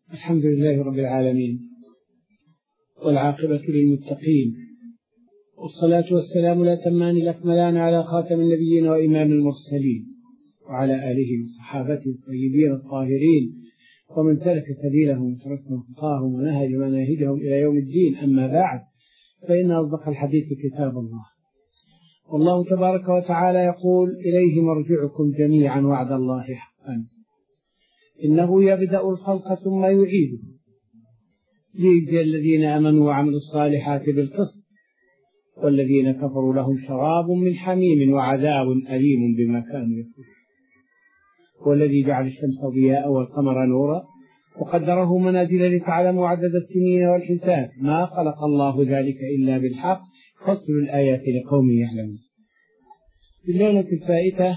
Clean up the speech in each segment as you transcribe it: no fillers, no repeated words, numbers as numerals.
الحمد لله رب العالمين، والعاقبة للمتقين، والصلاة والسلام الأتمان الأكملان على خاتم النبيين وإمام المرسلين، وعلى آله وصحابته الطيبين الطاهرين، ومن سلك سبيلهم وتركهم خطاهم ونهج مناهجهم إلى يوم الدين. أما بعد، فإن أصدق الحديث كتاب الله، والله تبارك وتعالى يقول: إليه مرجعكم جميعا وعد الله حقا، إنه يبدأ الخلق ثم يعيده ليجزي الذين آمنوا وعملوا الصالحات بالقسط، والذين كفروا لهم شراب من حميم وعذاب أليم بما كانوا يكفرون. والذي جعل الشمس ضياء والقمر نورا وقدره منازل لتعلموا عدد السنين والحساب، ما خلق الله ذلك إلا بالحق، فصل الآيات لقوم يعلمون. في الليلة الفائتة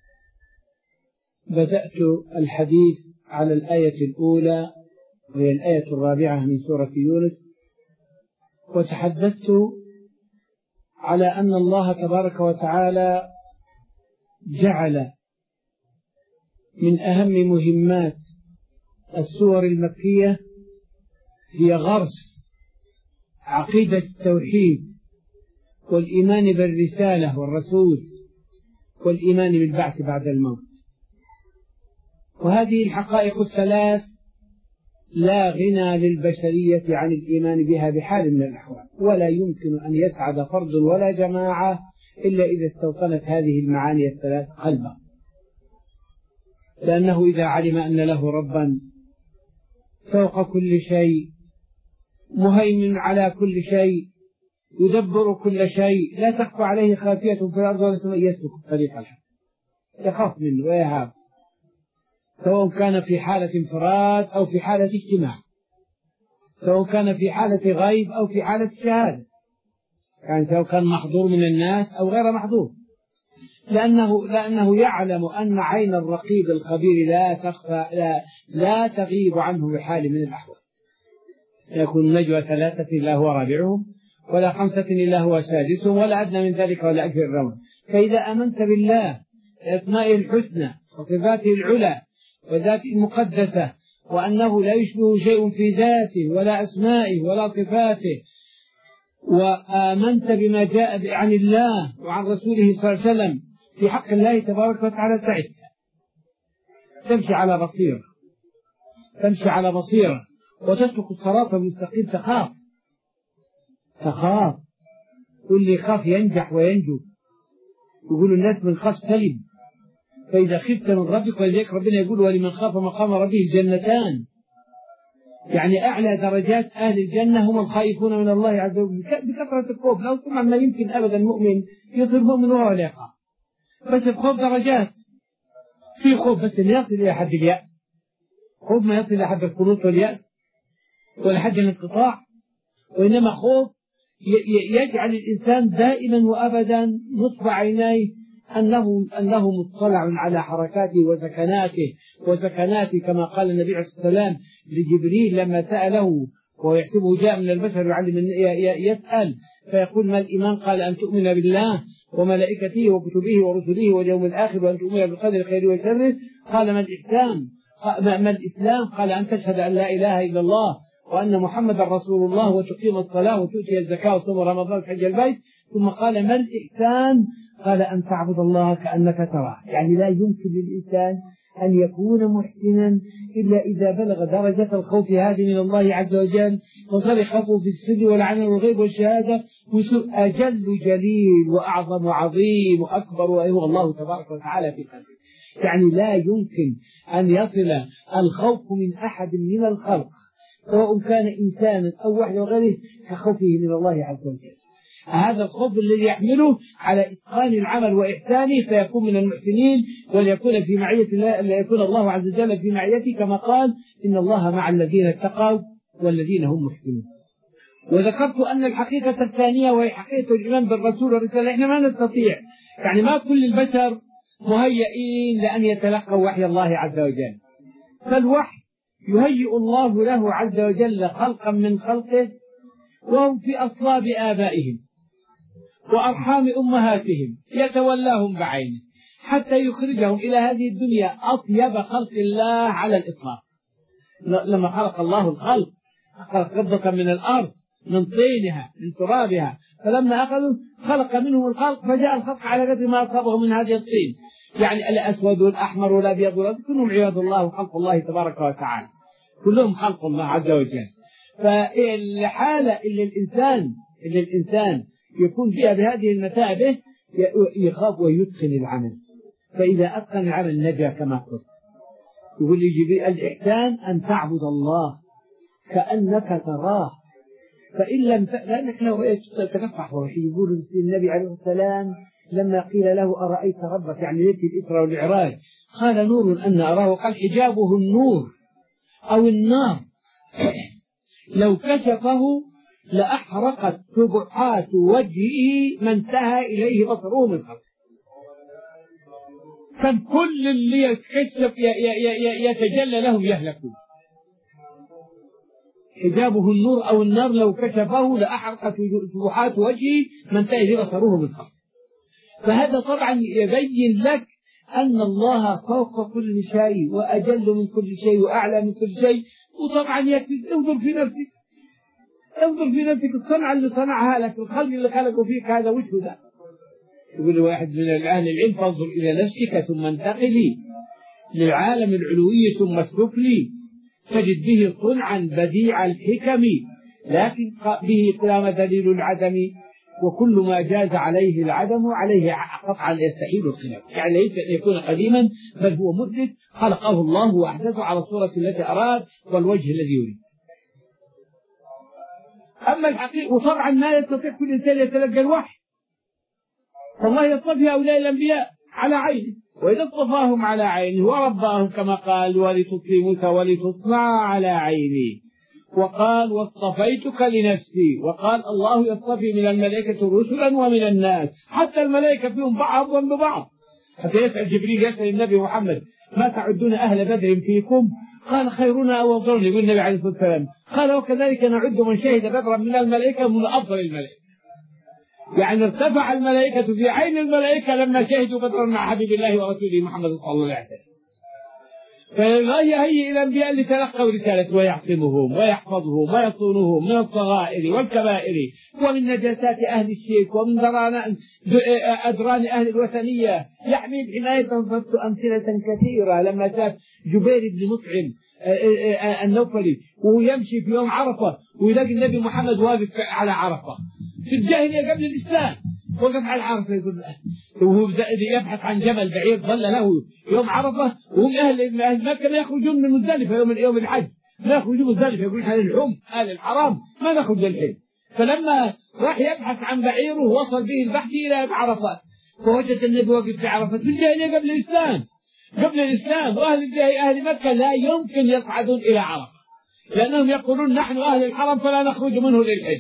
بدأت الحديث على الآية الأولى، وهي الآية الرابعة من سورة يونس، وتحدثت على أن الله تبارك وتعالى جعل من أهم مهمات السور المكية هي غرس عقيدة التوحيد والإيمان بالرسالة والرسول والإيمان بالبعث بعد الموت. وهذه الحقائق الثلاث لا غنى للبشرية عن الإيمان بها بحال من الأحوال، ولا يمكن أن يسعد فرد ولا جماعة إلا إذا استوطنت هذه المعاني الثلاث قلبا، لأنه إذا علم أن له ربا فوق كل شيء، مهيمن على كل شيء، يدبر كل شيء، لا تخفى عليه خافية في الأرض ولا سماء، يسلك طريق الحق، يخاف منه ويهاب، سواء كان في حالة انفراد أو في حالة اجتماع، سواء كان في حالة غيب أو في حالة شهادة، يعني سواء كان محظور من الناس أو غير محظور، لأنه يعلم أن عين الرقيب الخبير لا تغيب عنه بحال من الأحوال. يكون نجوى ثلاثة إلا هو رابعهم، ولا خمسة إلا هو سادسهم، ولا أدنى من ذلك ولا أكثر الرون. فإذا آمنت بالله بأسمائه الحسنى وصفاته العلى وذاته المقدسة، وأنه لا يشبه شيء في ذاته ولا أسمائه ولا صفاته، وآمنت بما جاء عن الله وعن رسوله صلى الله عليه وسلم في حق الله تبارك وتعالى، سعدت، تمشي على بصيرة وتسلك الصراط المستقيم. تخاف كل يخاف ينجح وينجو، يقول الناس من خاف سلم، فإذا خفت من ربك، ولذلك ربنا يقول: ولمن خاف مقام ربه جنتان، يعني أعلى درجات أهل الجنة هم الخائفون من الله عز وجل بكثرة الخوف. لو طبعا ما يمكن أبدا المؤمن يصير مؤمن وهو لا يخاف، بس الخوف درجات، في خوف بس لا يصل إلى حد اليأس، خوف ما يصل إلى حد القنوط واليأس ولا حد الانقطاع، وإنما خوف يجعل الإنسان دائما وأبدا نصب عينيه أنه مطلع على حركاته وسكناته كما قال النبي عليه الصلاة والسلام لجبريل لما سأله وهو يحسبه جاء من البشر يعلم يسأل فيقول: ما الإيمان؟ قال: أن تؤمن بالله وملائكته وكتبه ورسله واليوم الآخر وأن تؤمن بالقدر خيره وشره. قال: ما الإسلام؟ قال: أن تشهد أن لا إله إلا الله وأن محمد رسول الله وتقيم الصلاة وتؤتي الزكاة وتصوم رمضان وتحج البيت. ثم قال: ما الإحسان؟ قال: أن تعبد الله كأنك تراه. يعني لا يمكن للإنسان أن يكون محسنا إلا إذا بلغ درجة الخوف هذه من الله عز وجل، وصار يخافه في السر والعلن والغيب والشهادة، ويصير أجل جليل وأعظم وعظيم وأكبر وهو الله تبارك وتعالى في قلبه. يعني لا يمكن أن يصل الخوف من أحد من الخلق سواء كان إنسانا أو واحد وغيره كخوفه من الله عز وجل. هذا الخوف الذي يحمله على إتقان العمل وإحسانه فيكون من المحسنين، وليكون في معية الله، ليكون الله عز وجل في معيته، كما قال: إن الله مع الذين اتقوا والذين هم محسنون. وذكرت أن الحقيقة الثانية وهي حقيقة الإيمان بالرسول والرسالة، إحنا ما نستطيع، يعني ما كل البشر مهيئين لأن يتلقوا وحي الله عز وجل، فالوحي يهيئ الله له عز وجل خلقا من خلقه وهم في أصلاب آبائهم وأرحام أمهاتهم، يتولاهم بعينه حتى يخرجهم إلى هذه الدنيا أطيب خلق الله على الإطلاق. لما خلق الله الخلق خلق قبضة من الأرض من طينها من ترابها، فلما أخذوا خلق منهم الخلق فجاء الخلق على قدر ما أصابه من هذه الطين، يعني الأسود والأحمر والأبيض والأسود كلهم عباد الله وخلق الله تبارك وتعالى، كلهم خلق الله عز وجل. فالحالة اللي الإنسان يكون فيها بهذه المتاعب يخاف ويتقن العمل، فإذا أتقن العمل نجا كما قلت. يقول لي جبريل الإحسان أن تعبد الله كأنك تراه، فإن لم لأنك لو رأيت تتفتح وحي. يقول النبي عليه السلام لما قيل له أرأيت ربك، يعني ليلة الإسراء والمعراج، قال نور أن أراه، قال حجابه النور أو النار لو كشفه لأحرقت سبحات وجهه ما انتهى إليه بصره من خلقه. كان كل اللي يتكشف يتجلى لهم يهلكون. حجابه النور أو النار لو كشفه لأحرقت سبحات وجهه ما انتهى إليه بصره من خلقه. فهذا طبعا يبين لك أن الله فوق كل شيء وأجل من كل شيء وأعلى من كل شيء. وطبعا يكفي انظر في نفسك الصنعة اللي صنعها لك، الخلق اللي خلقه فيك، هذا وش ذا؟ يقول واحد من أهل العلم فانظر إلى نفسك ثم انتقلي للعالم العلوي ثم اسلكلي تجد به صنعا بديع الحكم، لكن به قام دليل العدم، وكل ما جاز عليه العدم عليه قطعا يستحيل الخلاف. يعني ليس أن يكون قديما بل هو محدث خلقه الله وأحدثه على الصورة التي أراد والوجه الذي يريد. أما الحقيقة وطبعا ما يستطيع كل إنسان يتلقى الوحي، فالله يصطفي هؤلاء الأنبياء على عينه، وإذا اصطفاهم على عينه ورباهم كما قال ولتصلي موسى ولتصنع على عيني، وقال واصطفيتك لنفسي، وقال الله يصطفي من الملائكة رسلا ومن الناس، حتى الملائكة فيهم بعضهم ببعض. حتى يسأل جبريل يسأل النبي محمد ما تعدون أهل بدر فيكم؟ قال خيرنا أو أفضلنا، يقول النبي عليه الصلاة والسلام قال وكذلك نعد من شهد بدرا من الملائكة من أفضل الملائكة. يعني ارتفع الملائكة في عين الملائكة لما شهدوا بدرا مع حبيب الله ورسوله محمد صلى الله عليه وسلم. فلا يهيئ الأنبياء لتلقوا رسالة ويعصمهم ويحفظهم ويصونهم من الصغائر والكبائر ومن نجاسات أهل الشرك ومن أدران أهل الوثنية، يحمي بعناية. فصلت أمثلة كثيرة لما شاف جبير بن مطعم النوفلي وهو يمشي في يوم عرفة ويلاقي النبي محمد واقف على عرفة في الجاهلية قبل الإسلام، وقف على عرفة يقول وهو يبحث عن جمل بعير ظل له يوم عرفة، وهم أهل مكة لا يخرجون من مزدلفة يوم الحج، لا يخرجون من مزدلفة، يقول احنا الحم أهل الحرام ما نخرج للحج. فلما راح يبحث عن بعيره وصل به البحث إلى عرفات، فوجد النبي واقف في عرفة في الجاهلية قبل الإسلام. أهل مكة لا يمكن يصعدون إلى عرفة لأنهم يقولون نحن أهل الحرم فلا نخرج منه للحج.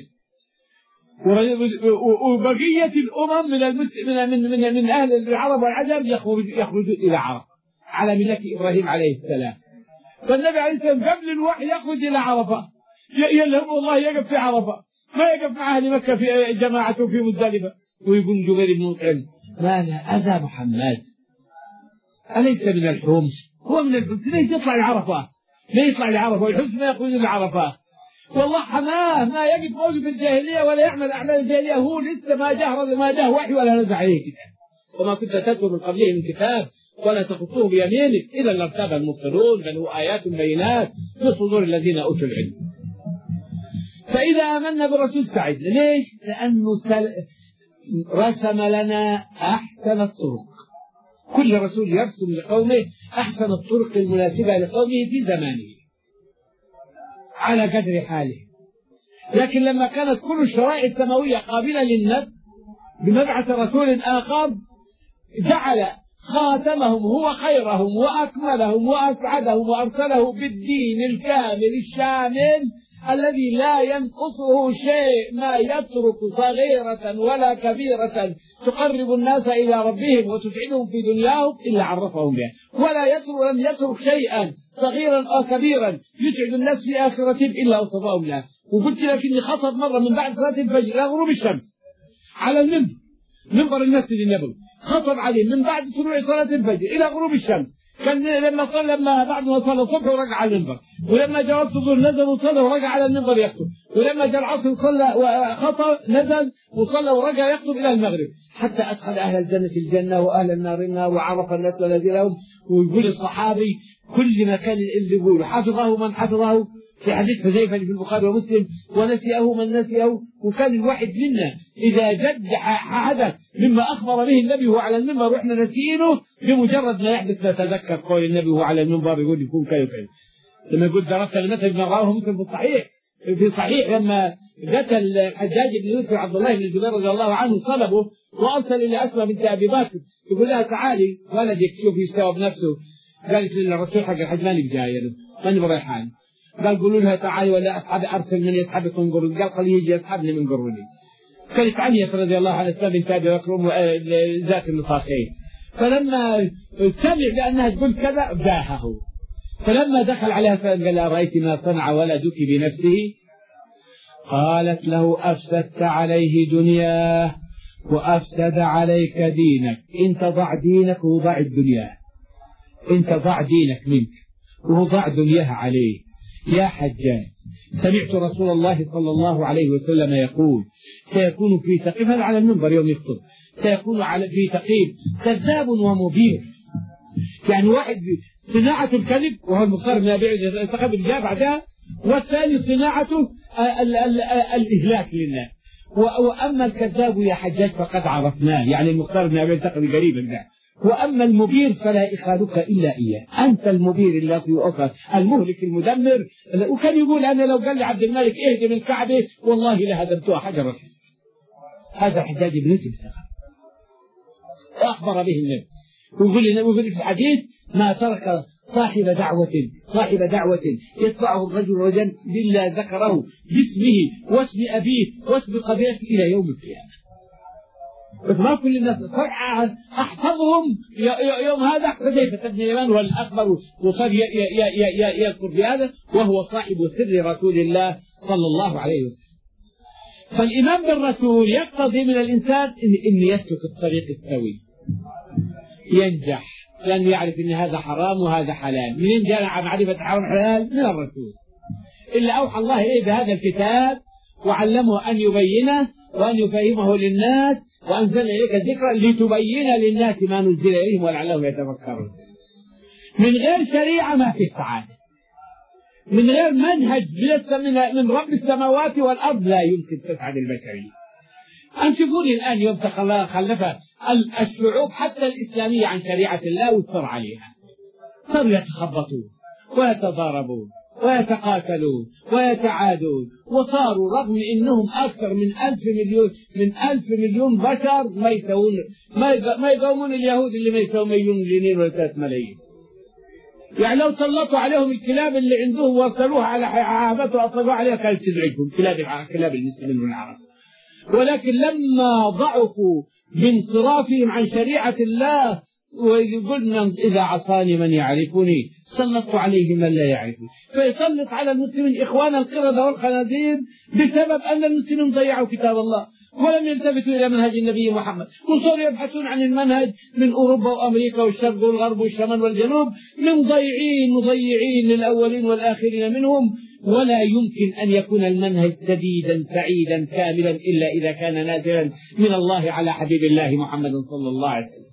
وبقية الأمم من أهل العرب والعجم يخرجون إلى عرفة على ملة إبراهيم عليه السلام. فالنبي عليه السلام قبل الوحي يخرج إلى عرفة، يلهم الله يقف في عرفة، ما يقف مع أهل مكة في جماعته في مزدلفة. ويقول جبير بن مطعم ما لا أذى محمد أليس من الحمص؟ هو من الحمص، ليش يطلع لعرفة؟ والحمص ما يخرج لعرفة. والله حماه ما يقف موجود في الجاهلية ولا يعمل أعمال الجاهلية، هو لسه ما جاه وحي ولا نزل عليه كتاب، وما كنت تتلو من قبله من كتاب ولا تخطوه بيمينك إذا لارتاب المبطلون، بل هو آيات بينات في صدور الذين أوتوا العلم. فإذا آمنا بالرسول سعدنا. ليش؟ لأنه رسم لنا أحسن الطرق. كل رسول يرسم لقومه أحسن الطرق المناسبة لقومه في زمانه على قدر حاله. لكن لما كانت كل الشرائع السماوية قابلة للنفس بمبعث رسول آخر جعل خاتمهم هو خيرهم وأكملهم وأسعدهم وأرسله بالدين الكامل الشامل الذي لا ينقصه شيء، ما يترك صغيرة ولا كبيرة تقرب الناس إلى ربهم وتسعدهم في دنياهم إلا عرفهم بها، لم يترك شيئا صغيرا أو كبيرا يسعد الناس في آخرتهم إلا وصفاهم له. وقلت لك إني خطب مرة من بعد صلاة الفجر إلى غروب الشمس على منبر المسجد النبوي، خطب عليه من بعد طلوع صلاة الفجر إلى غروب الشمس كان لما بعد ما صلى الصبح ورجع على المنبر، ولما جاء وقت الظهر نزل وصلى ورجع على المنبر يخطب، ولما جاء العصر صلى وخطب نزل وصلى ورجع يخطب إلى المغرب، حتى أدخل أهل الجنة الجنة وأهل النار النار، وعرف الناس الذي لهم. ويقول الصحابي كل ما كان اللي يقول حفظه من حفظه، في حديث حذيفة في البخاري ومسلم، ونسيه من نسيه. وكان الواحد منا إذا جد حدث مما أخبر به النبي وهو على المنبر وإحنا نسينه، بمجرد ما يحدث نتذكر قول النبي وهو على المنبر يقول يكون كيف. لما يقول درست كلمته بما رواه مسلم في صحيح لما قتل الحجاج بن يوسف عبد الله بن الزبير رضي الله عنه صلبه، وأرسل إلى أسماء بنت أبي بكر يقول لها تعالي ولدك شوفي يستوى بنفسه. قالت للرسول حق الحج ماني بجايه له ماني بريحان. قال قولوا لها تعالي ولا أصحابي أرسل من يسحبك من قروني. قال خليه يجي يسحبني من قروني. كانت عنية رضي الله عنها أسماء بنت أبي بكر ذات النطاقين، فلما سمع بأنها تقول كذا باهه. فلما دخل عليها قال أرأيت ما صنع ولدك بنفسه؟ قالت له أفسدت عليه دنياه وأفسد عليك دينك. انت ضع دينك وضع الدنيا، انت ضع دينك منك وضع دنياها عليه. يا حجاج سمعت رسول الله صلى الله عليه وسلم يقول سيكون في ثقيف، هذا على المنبر يوم يخطب، سيكون في ثقيف كذاب ومبير. يعني واحد صناعة الكذب وهو المختار من أبي الثقب الجاب بعدها، والثاني صناعته الإهلاك للناس. وأما الكذاب يا حجاج فقد عرفناه، يعني المختار من أبي الثقب قريبا ده. وأما المبير فلا إخالك إلا إياه، أنت المبير الذي يؤخذ المهلك المدمر. وكان يقول أنا لو قال لي عبد الملك اهدم الكعبة والله لهدمتها حجرا. هذا حجاج بن يوسف وأخبر به النبي. ويقول في الحديث ما ترك صاحب دعوة يتبعه الرجل رجل إلا ذكره باسمه واسم أبيه واسم قبيلته إلى يوم القيامة. بس ما كل الناس أحفظهم يوم هذا حذيفة بن اليمان والأكبر، وصار يذكر بهذا وهو صاحب سر رسول الله صلى الله عليه وسلم. فالإيمان بالرسول يقتضي من الإنسان إن يسلك الطريق السوي ينجح، لأنه يعرف أن هذا حرام وهذا حلال. منين جاء معرفة حرام وحلال؟ من الرسول. إلا أوحى الله إليه بهذا الكتاب وعلمه أن يبينه وأن يفهمه للناس، وأنزل إليك الذكر لتبين للناس ما نزل إليهم ولعلهم يتفكرون. من غير شريعة ما في سعادة، من غير منهج من رب السماوات والأرض لا يمكن تسعد البشرية. أنشوفوني الآن يوم خلف الشعوب حتى الإسلامية عن شريعة الله واضطر عليها، صاروا يتخبطون ويتضاربون ويتقاتلون ويتعادون، وصاروا رغم انهم اكثر من 1000 مليون بشر ما يقومون اليهود اللي ما يساوون مليون جنيه ولا 3 ملايين. يعني لو سلطوا عليهم الكلاب اللي عندهم وارسلوها على عهبته واطلقوا عليها كانت تزعجهم كلاب المسلمين والعرب. ولكن لما ضعفوا بانصرافهم عن شريعة الله ويقولنا إذا عصاني من يعرفني سلطت عليه من لا يعرفني، فيسلط على المسلمين إخوان القردة والخنازير بسبب أن المسلمين ضيعوا كتاب الله ولم يلتفتوا إلى منهج النبي محمد، وصاروا يبحثون عن المنهج من أوروبا وأمريكا والشرق والغرب والشمال والجنوب، من مضيعين للأولين والآخرين منهم. ولا يمكن أن يكون المنهج سديدا سعيدا كاملا إلا إذا كان نازلا من الله على حبيب الله محمد صلى الله عليه وسلم.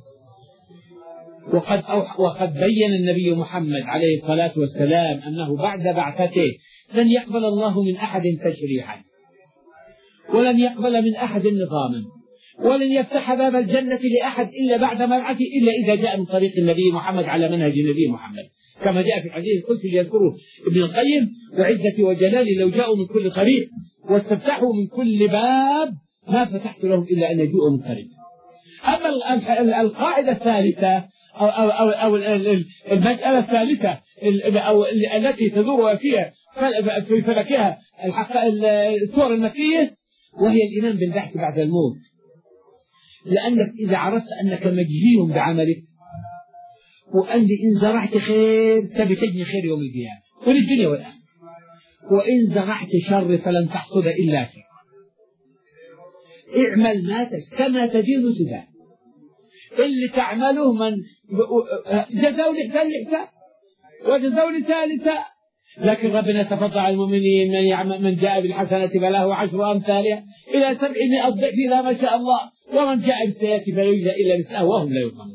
وقد بين النبي محمد عليه الصلاة والسلام أنه بعد بعثته لن يقبل الله من أحد تشريعا، ولن يقبل من أحد نظاما، ولن يفتح باب الجنة لأحد إلا بعد مبعثه إلا إذا جاء من طريق النبي محمد على منهج النبي محمد، كما جاء في الحديث القدسي ليذكره ابن القيم وعزتي وجلالي لو جاءوا من كل طريق واستفتحوا من كل باب ما فتحت لهم إلا أن يجوءوا من طريق. أما القاعدة الثالثة أو المسألة الثالثة أو التي تدور فيها في فلكها الصور المكية، وهي الإيمان بالبعث بعد الموت. لأنك إذا عرفت أنك مجزي بعملك وأن إن زرعت خير تبي تجني خير يوم القيامة وللدنيا والآخرة، وإن زرعت شر فلن تحصد إلا شر. اعمل ما كما تدين تدان. اللي تعمله من جزاء الإحسان الإحسان وجزاء الإساءة الإساءة. لكن ربنا تفضل على المؤمنين من جاء بالحسنة فله 10 أمثالها إلى 700 ضعف إلى ما شاء الله، ومن جاء بالسيئة فلا يجزى إلا مثلها وهم لا يظلمون.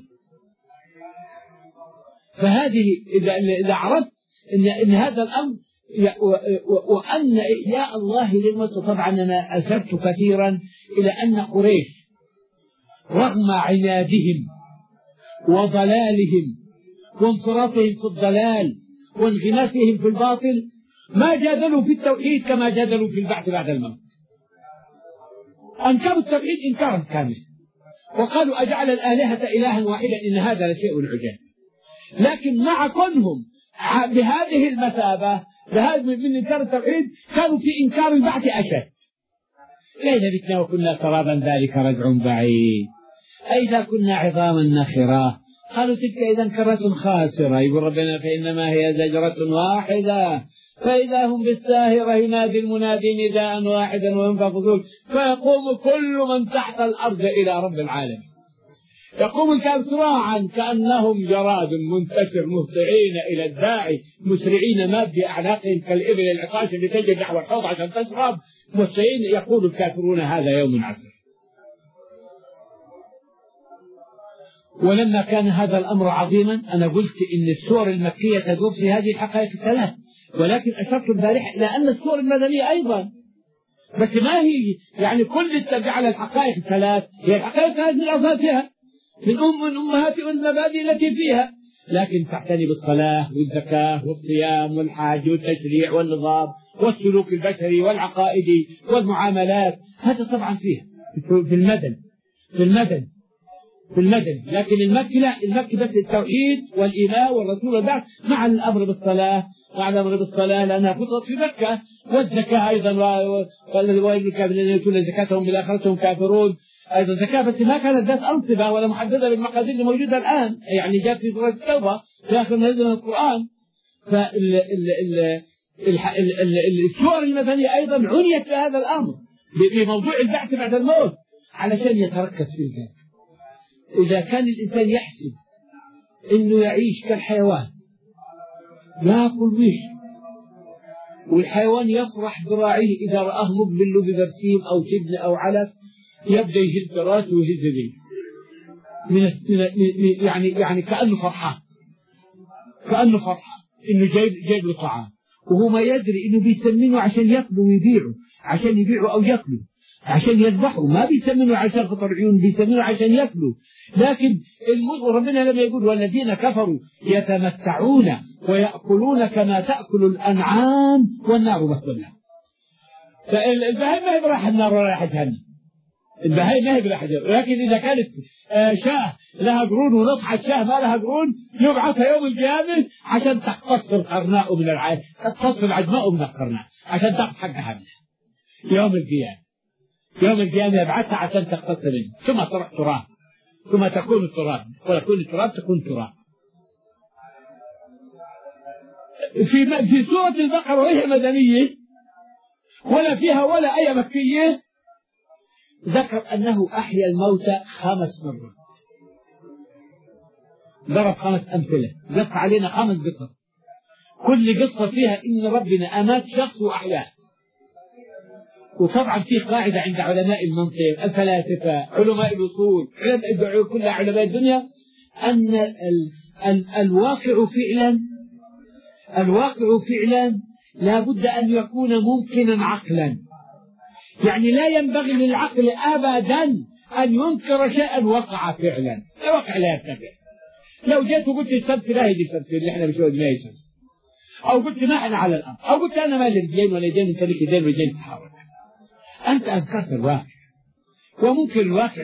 فهذه إذا عرفت إن هذا الأمر وأن إحياء الله للموت. طبعا أنا أشرت كثيرا إلى أن قريش رغم عنادهم وضلالهم وانصرافهم في الضلال وانغماسهم في الباطل ما جادلوا في التوحيد كما جادلوا في البعث بعد الموت. أنكروا التوحيد إنكارا كاملا وقالوا أجعل الآلهة إلها واحدا إن هذا لشيء عجاب. لكن مع كونهم بهذه المثابة من إنكار التوحيد كانوا في إنكار البعث أشد. لئن بتنا وكنا ترابا ذلك رجع بعيد أئذا كنا عظاما نخرة قالوا تلك إذا كرة خاسرة. يقول ربنا فإنما هي زجرة واحدة فإذا هم بالساهرة ينادي المنادي نداء واحدا وينفخ الصور فيقوم كل من تحت الأرض إلى رب العالمين. يقوم الكافر سراعا كأنهم جراد منتشر مهطعين إلى الداعي مسرعين ماد بأعناقهم كالإبل العطاش اللي تجري نحو الحوض عشان تشرب مهطعين. يقول الكافرون هذا يوم عسر. ولما كان هذا الأمر عظيما أنا قلت إن السور المكية تدور في هذه الحقائق الثلاث، ولكن أشرت البارحة إلى أن السور المدنية أيضا، بس ما هي يعني كل التبع على الحقائق الثلاث، هي الحقائق الثلاث من أصلها من أمهات المبادئ التي فيها، لكن تعتني بالصلاة والزكاة والصيام والحاج والتشريع والنظام والسلوك البشري والعقائدي والمعاملات، هذا طبعا فيها في المدن. لكن المكي لا، المكي بس التوحيد والإيمان والرسول والبعث مع الأمر بالصلاة لأنها فطرت في مكة، والزكاة أيضا والذين يؤتون زكاتهم بالآخرة هم كافرون أيضا زكاة، بس ما كانت ذات أنصبة ولا محددة بالمقادير اللي موجودة الآن، يعني جاءت في سورة التوبة في آخر نزول من القرآن. السور المدنية أيضا عنيت بهذا الأمر بموضوع البعث بعد الموت علشان يتركز في ذلك. إذا كان الإنسان يحسب إنه يعيش كالحيوان يأكل ويشرب، والحيوان يفرح براعيه إذا رآه مقبل له ببرسيم أو جبن أو علف يبدأ يهز راسه ويهز ذي يعني كأنه فرحان إنه جايب له طعام، وهو ما يدري إنه بيسمنه عشان يأكله ويبيعه، عشان يبيعه أو يأكله، عشان يذبحه، ما بيسمنه عشان خطر عيون، بيسمنه عشان يأكله. لكن ربنا لما يقول والذين كفروا يتمتعون ويأكلون كما تأكل الأنعام والنار مثوى لهم. فالبهائم ما هي براح النار ولا راح جهنم، البهائم ما هي براح جهنم، لكن إذا كانت شاه لها قرون ونصحى شاه ما لها قرون يبعثها يوم القيامة عشان تقتص القرناء من العين، تقتص العجماء من القرناء عشان تأخذ حق حملها يوم القيامة يبعثها عشان تقتص منه، ثم تروح تراب، ثم تكون التراب، ويكون التراب تكون تراب. في سورة البقرة وهي مدنية ولا فيها ولا آية مكية ذكر أنه أحيا الموتى 5 مرات، ضرب 5 أمثلة، قص علينا 5 قصص، كل قصة فيها إن ربنا أمات شخص وأحياه. وطبعا في قاعدة عند علماء المنطق الفلاسفة علماء الأصول كل علماء الدنيا أن الواقع فعلا لا بد أن يكون ممكنا عقلا، يعني لا ينبغي للعقل أبدا أن ينكر شيئا وقع فعلا، الواقع لا يرتفع. لو جيت وقلت الشمس لا هي دي الشمس اللي احنا بنشوفها ما هي شمس، أو قلت ما أنا على الأرض، أو قلت أنا ما لي رجلين ولا يدين أنت لك يدين ورجلين تتحرك، أنت أنكرت الواقع. وممكن الواقع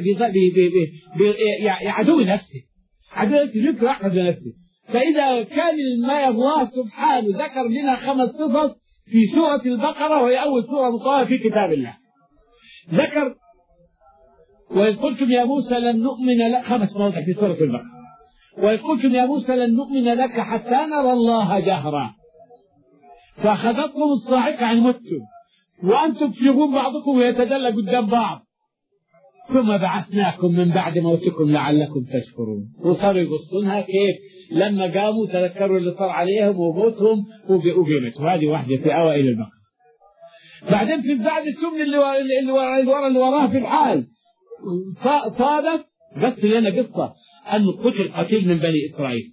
عدو نفسه ينكر عقد نفسه. فإذا كان ما الله سبحانه ذكر لنا 5 قصص في سورة البقرة وهي أول سورة مطولة في كتاب الله، ذكر وإذ قلتم يا موسى لن نؤمن لك 5 مواضع في سورة البقرة، وإذ قلتم يا موسى لن نؤمن لك حتى نرى الله جهرا فأخذتكم الصاعقة عن متم وأنتم تفلغون بعضكم ويتدلى قدام بعض ثم بعثناكم من بعد موتكم لعلكم تشكرون. وصاروا يقصونها كيف لما قاموا تذكروا اللي صار عليهم وموتهم وقيمتهم. هذه واحدة في أوائل البقرة. بعدين في بعد السمن اللي وراها في الحال صادت بس لنا قصة أنه قتل من بني إسرائيل.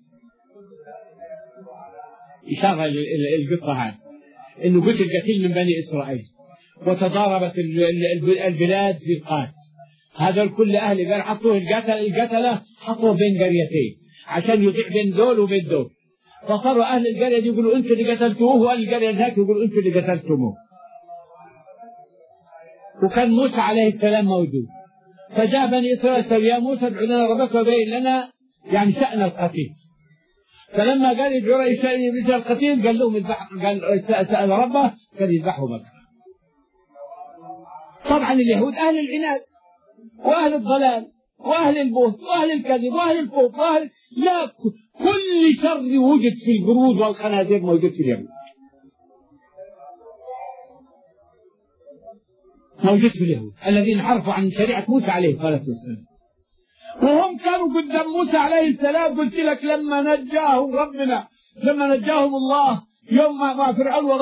إشارة القصة هذه أنه قتل من بني إسرائيل وتضاربت البلاد في القاتل. هذا الكل أهل قال حطوه القتلة حطوه بين قريتين عشان يضيع بين دول وبين دول. فصاروا أهل القرية يقولوا أنتوا اللي قتلتوه وأهل القرية ذاك يقولوا أنتوا اللي قتلتموه. وكان موسى عليه السلام موجود. فجاء بني إسرائيل يا موسى ادع لنا ربك وبين لنا يعني شأن القتيل. فلما قال يدعوا لي شأن القتيل قال لهم قال سأل ربه قال يذبحوا بكرة. طبعا اليهود أهل العناد وأهل الضلال وأهل البهت وأهل الكذب وأهل الكفر وأهل لا كل شر وجد في القرود والخنازير موجود في اليهود. موجود في اليهود الذين عرفوا عن شريعة موسى عليه الصلاة والسلام. وهم كانوا قدام موسى عليه السلام. قلت لك لما نجاهم ربنا لما نجاهم الله يوم ما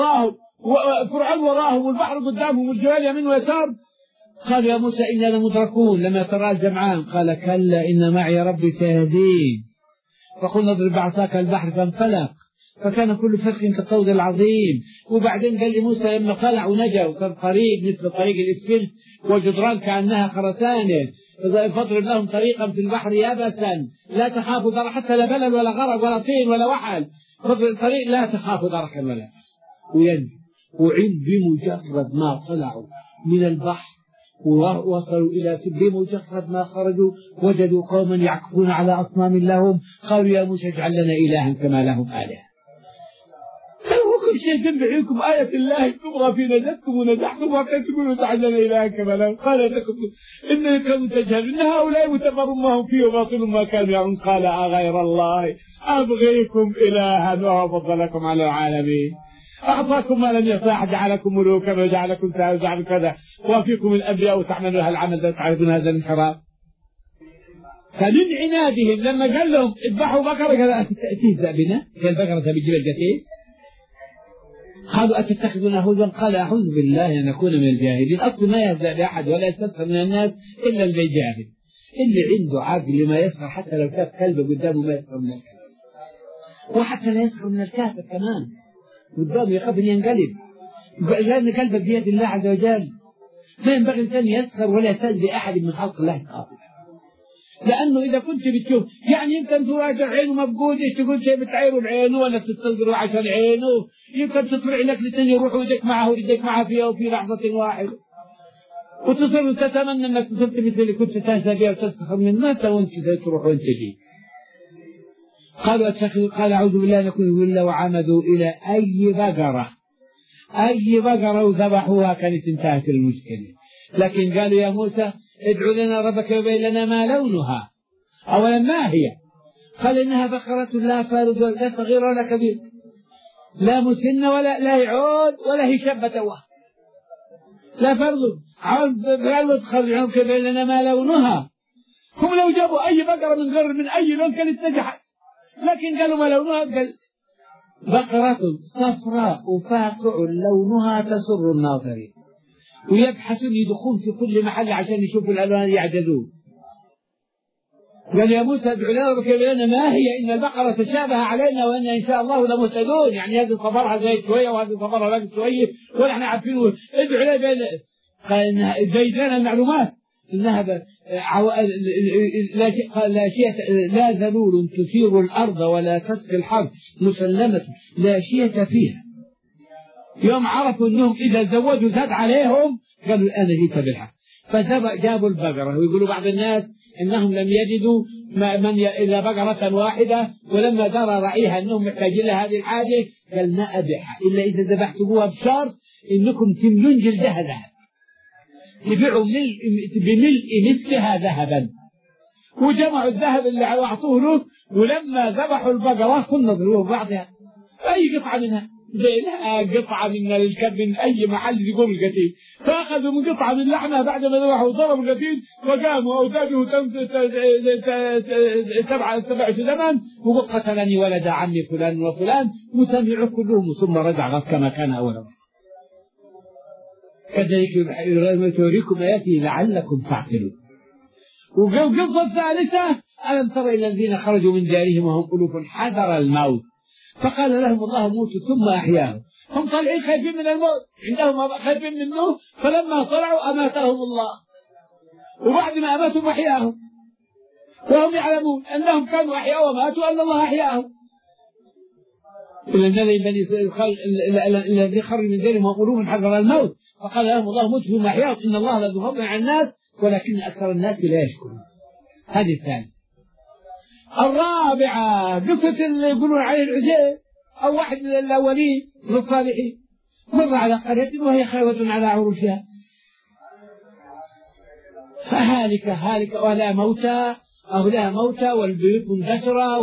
فرعون وراهم والبحر قدامهم والجبال يمين ويسار قال يا موسى إنا لمدركون. لما ترى الجمعان قال كلا إن معي ربي سيهدين. فقلنا اضرب بعصاك البحر فانفلق فكان كل فرق كالطود العظيم. وبعدين قال لي موسى لما طلع ونجا وصار طريق مثل طريق الإسفلت والجدران كأنها خرسانة فاضرب لهم طريقا في البحر يابسا لا تخافوا دركا حتى لا بلل ولا غرق ولا طين ولا وحل. فاضرب الطريق لا تخافوا دركا ولا وينجو. وعند بمجرد ما طلعوا من البحر ووصلوا إلى بمجرد ما خرجوا وجدوا قوما يعكفون على أصنام لهم. قالوا يا موسى اجعل لنا إلها كما لهم آلهة. كل شيء تنبعيكم آية الله تبغى في نجاتكم ونجحكم وكيف تقولوا اجعل لنا إلها كما لهم. قال لكم إنكم تجهلون إن هؤلاء متبر ما هم فيه وباطل ما كانوا يعملون. قال غير الله أبغيكم إلها وهو فضلكم على العالمين. أعطاكم ما لم يعطى أحد جعلكم ملوكا وجعلكم وجعل كذا وفيكم الأنبياء وتعملون هالعمل تعرفون هذا الانحراف. فمن عنادهم لما قال لهم اذبحوا بقرة قال أتستأذن بنا قال بقرة بجيب القتيل. قالوا أتتخذون هزوا قال أعوذ بالله أن أكون من الجاهلين. أصل ما يهزأ بأحد ولا يستسخر من الناس إلا الجاهل اللي عنده عقل ما يسخر حتى لو كان كلب قدامه ما يسخر من الكلب وحتى لا يسخر من الكافر كمان قدامه يخاف أن ينقلب لأن قلبك بيد الله عز وجل. ما ينبغي الإنسان يسخر ولا يستهزئ بأحد من خلق الله تعالى. لأنه إذا كنت بتشوف يعني يمكن تواجه عينه مفقودة تقول شيء بتعيره بعينه ولا تستنظره عشان عينه يمكن تطلع لك الاثنين يروحوا يدك معه ويدك معه فيها وفي لحظة واحدة وتصير تتمنى أنك تصرت مثل اللي كنت تهزأ بها وتستخر من متى وانت تروح وانت جي. قال أعوذ بالله نكون بالله وعمدوا إلى أي بقرة وذبحوها كانت انتهت المشكلة. لكن قالوا يا موسى ادعو لنا ربك يبين لنا ما لونها. أولا ما هي؟ قال إنها بقرة لا فارض لا صغيرة ولا كبير لا مسنة ولا لا يعود ولا هي شابة واه لا فرض عود خرجوا يبين لنا ما لونها. هم لو جابوا أي بقرة من أي لون كانت نجحت لكن قالوا ما لونها. قال بقرة صفراء فاقع لونها تسر الناظرين. ويبحثون يدخون في كل محل عشان يشوفوا الألوان يعجزون. قال يا موسى ادعو لنا ربك يبين لنا ما هي إن البقرة تشابه علينا وإن إن شاء الله لمهتدون. يعني هذه صبرها زي شوية وهذه صبرها زي شوية ونحن عارفين ادعو لنا. قال إنها زي لنا المعلومات إنها لا ذلول تثير الأرض ولا تسقي الحرث مسلمة لا شية فيها. يوم عرفوا أنهم إذا زودوا زاد عليهم قالوا الآن جئت بالحق. فجابوا البقرة. ويقولوا بعض الناس إنهم لم يجدوا إلا بقرة واحدة ولما درى رعيها أنهم محتاجين لها هذه الحاجة قال ما أبيعها إلا إذا ذبحتموها بشرط إنكم تملون جلدها ذهب تبيعوا بملء مثلها ذهبا. وجمعوا الذهب اللي أعطوه له ولما ذبحوا البقرة كنا ضربوا بعضها أي قطعة منها لها قطعة من من أي محل يقوم القتيل، فأخذوا من قطعة من لحمها بعد ما ذبحوا وضربوا القتيل وقاموا أوتاده 7 زمن وقد قتلني ولد عمي فلان وفلان وسمعوا كلهم ثم رجع كما كان أولا. كذلك يريكم آياته لعلكم تعقلون. وقصة الثالثة: ألم تر إلى الذين خرجوا من ديارهم وهم ألوف حذر الموت فقال لهم الله موتوا ثم أحياهم. هم طالعين خايفين من الموت، عندهم خايفين منه، فلما طلعوا أماتهم الله، وبعد ما أماتهم أحياهم، وهم يعلمون أنهم كانوا أحياء وماتوا أن الله أحياهم. الذين خرجوا من ديارهم وهم ألوف حذر الموت فقال لهم الله موتوا ثم أحياهم إن الله لذو فضل على الناس ولكن أكثر الناس لا يشكرون. هذه الثالثة. الرابعة قصة اللي يقولون عليه العزيز أو واحد من الأولين من الصالحين مر على قرية وهي خاوية على عروشها فهالك ولا موتى أهلها موتى والبيوت منتشرة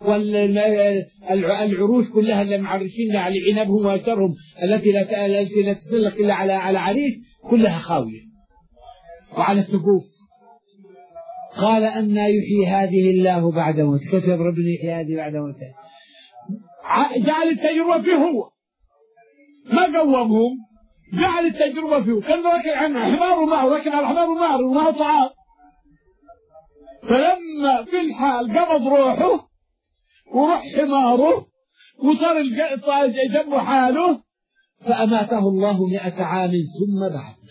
والعروش كلها اللي معرشين على عنبهم وأشرهم التي لا تسلق إلا على عريش كلها خاوية وعلى السقوف. قال أن يحيي هذه الله بعد موت، كتب ربنا يحيي هذه بعد موتها. جعل التجربة فيه، هو ما قومهم، جعل التجربة فيه. كان راكب عنه حمار معه، ركب على الحمار ومعه طعام، فلما في الحال قبض روحه وروح حماره وصار جنبه حاله فأماته الله 100 عام ثم بعثه.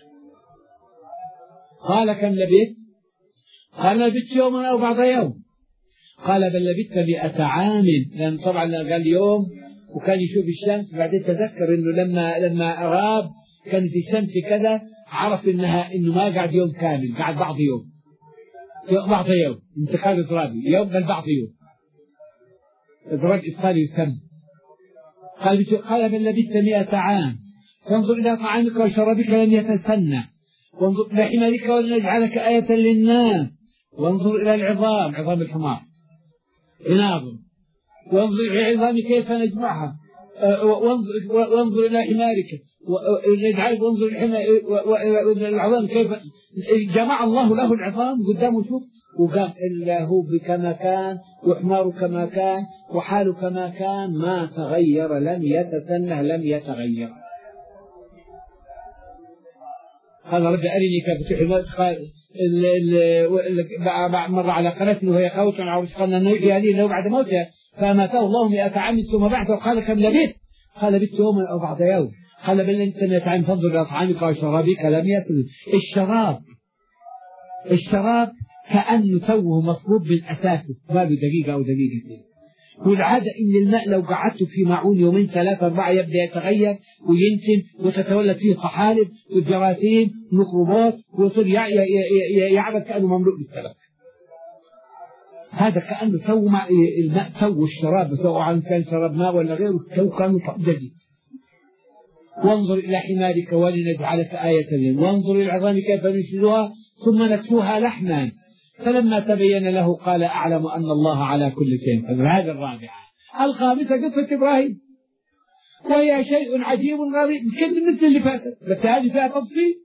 قال كم لبثت؟ قال لبثت يوما أو بعض يوم. قال بل لبثت 100 عام، لأن طبعا قال يوم وكان يشوف الشمس، بعدين تذكر إنه لما غاب كانت الشمس كذا، عرف إنه ما قعد يوم كامل، قعد بعض يوم انتقال إضرابي، يوم بل بعض يوم، إضراب إسقالي يسمى. قال بل لبثت 100 عام فانظر إلى طعامك وشرابك لم يتسنى، وانظر إلى حمارك ولنجعلك آية للناس، وانظر إلى العظام، عظام الحمار ناظر، وانظر إلى العظام كيف نجمعها، وانظر إلى حمارك ونجعلك، وانظر إلى العظام كيف جمع الله له العظام قدامه. شوف وقام إلا هو كما كان وحماره كما كان وحاله كما كان، ما تغير، لم يتسنه، لم يتغير. قال ربي أرني كيف تحيي. قال مر على قرية وهي خاوية على عروشها قال أن يحيي هذه الله بعد موتها فأماته الله 100 عام ثم بعثه. قال كم لبثت؟ قال لبثت يوما أو بعض يوم. قال بل لبثت 100 عام فانظر إلى طعامك وشرابك لم يتسنه. الشراب كأنه توه مصبوب من أساسه، ما له دقيقة أو دقيقتين. والعادة إن الماء لو قعدته في معون يومين 3 4 يبدأ يتغير وينتن وتتولد فيه طحالب والجراثيم والميكروبات ويصير يعبث كأنه مملوء بالسمك. هذا كأنه تو الماء تو الشراب، سواء كان شراب ماء ولا غيره، تو كانه جديد. وانظر إلى حمارك ولنجعلك آية للناس، وانظر إلى العظام كيف ننشزها ثم نكسوها لحما. فلما تبين له قال أعلم أن الله على كل شيء قدير. هذه الرابعة. الخامسة قصة إبراهيم، وهي شيء عجيب غريب مثل اللي فاتت، بس هذه فيها تفصيل.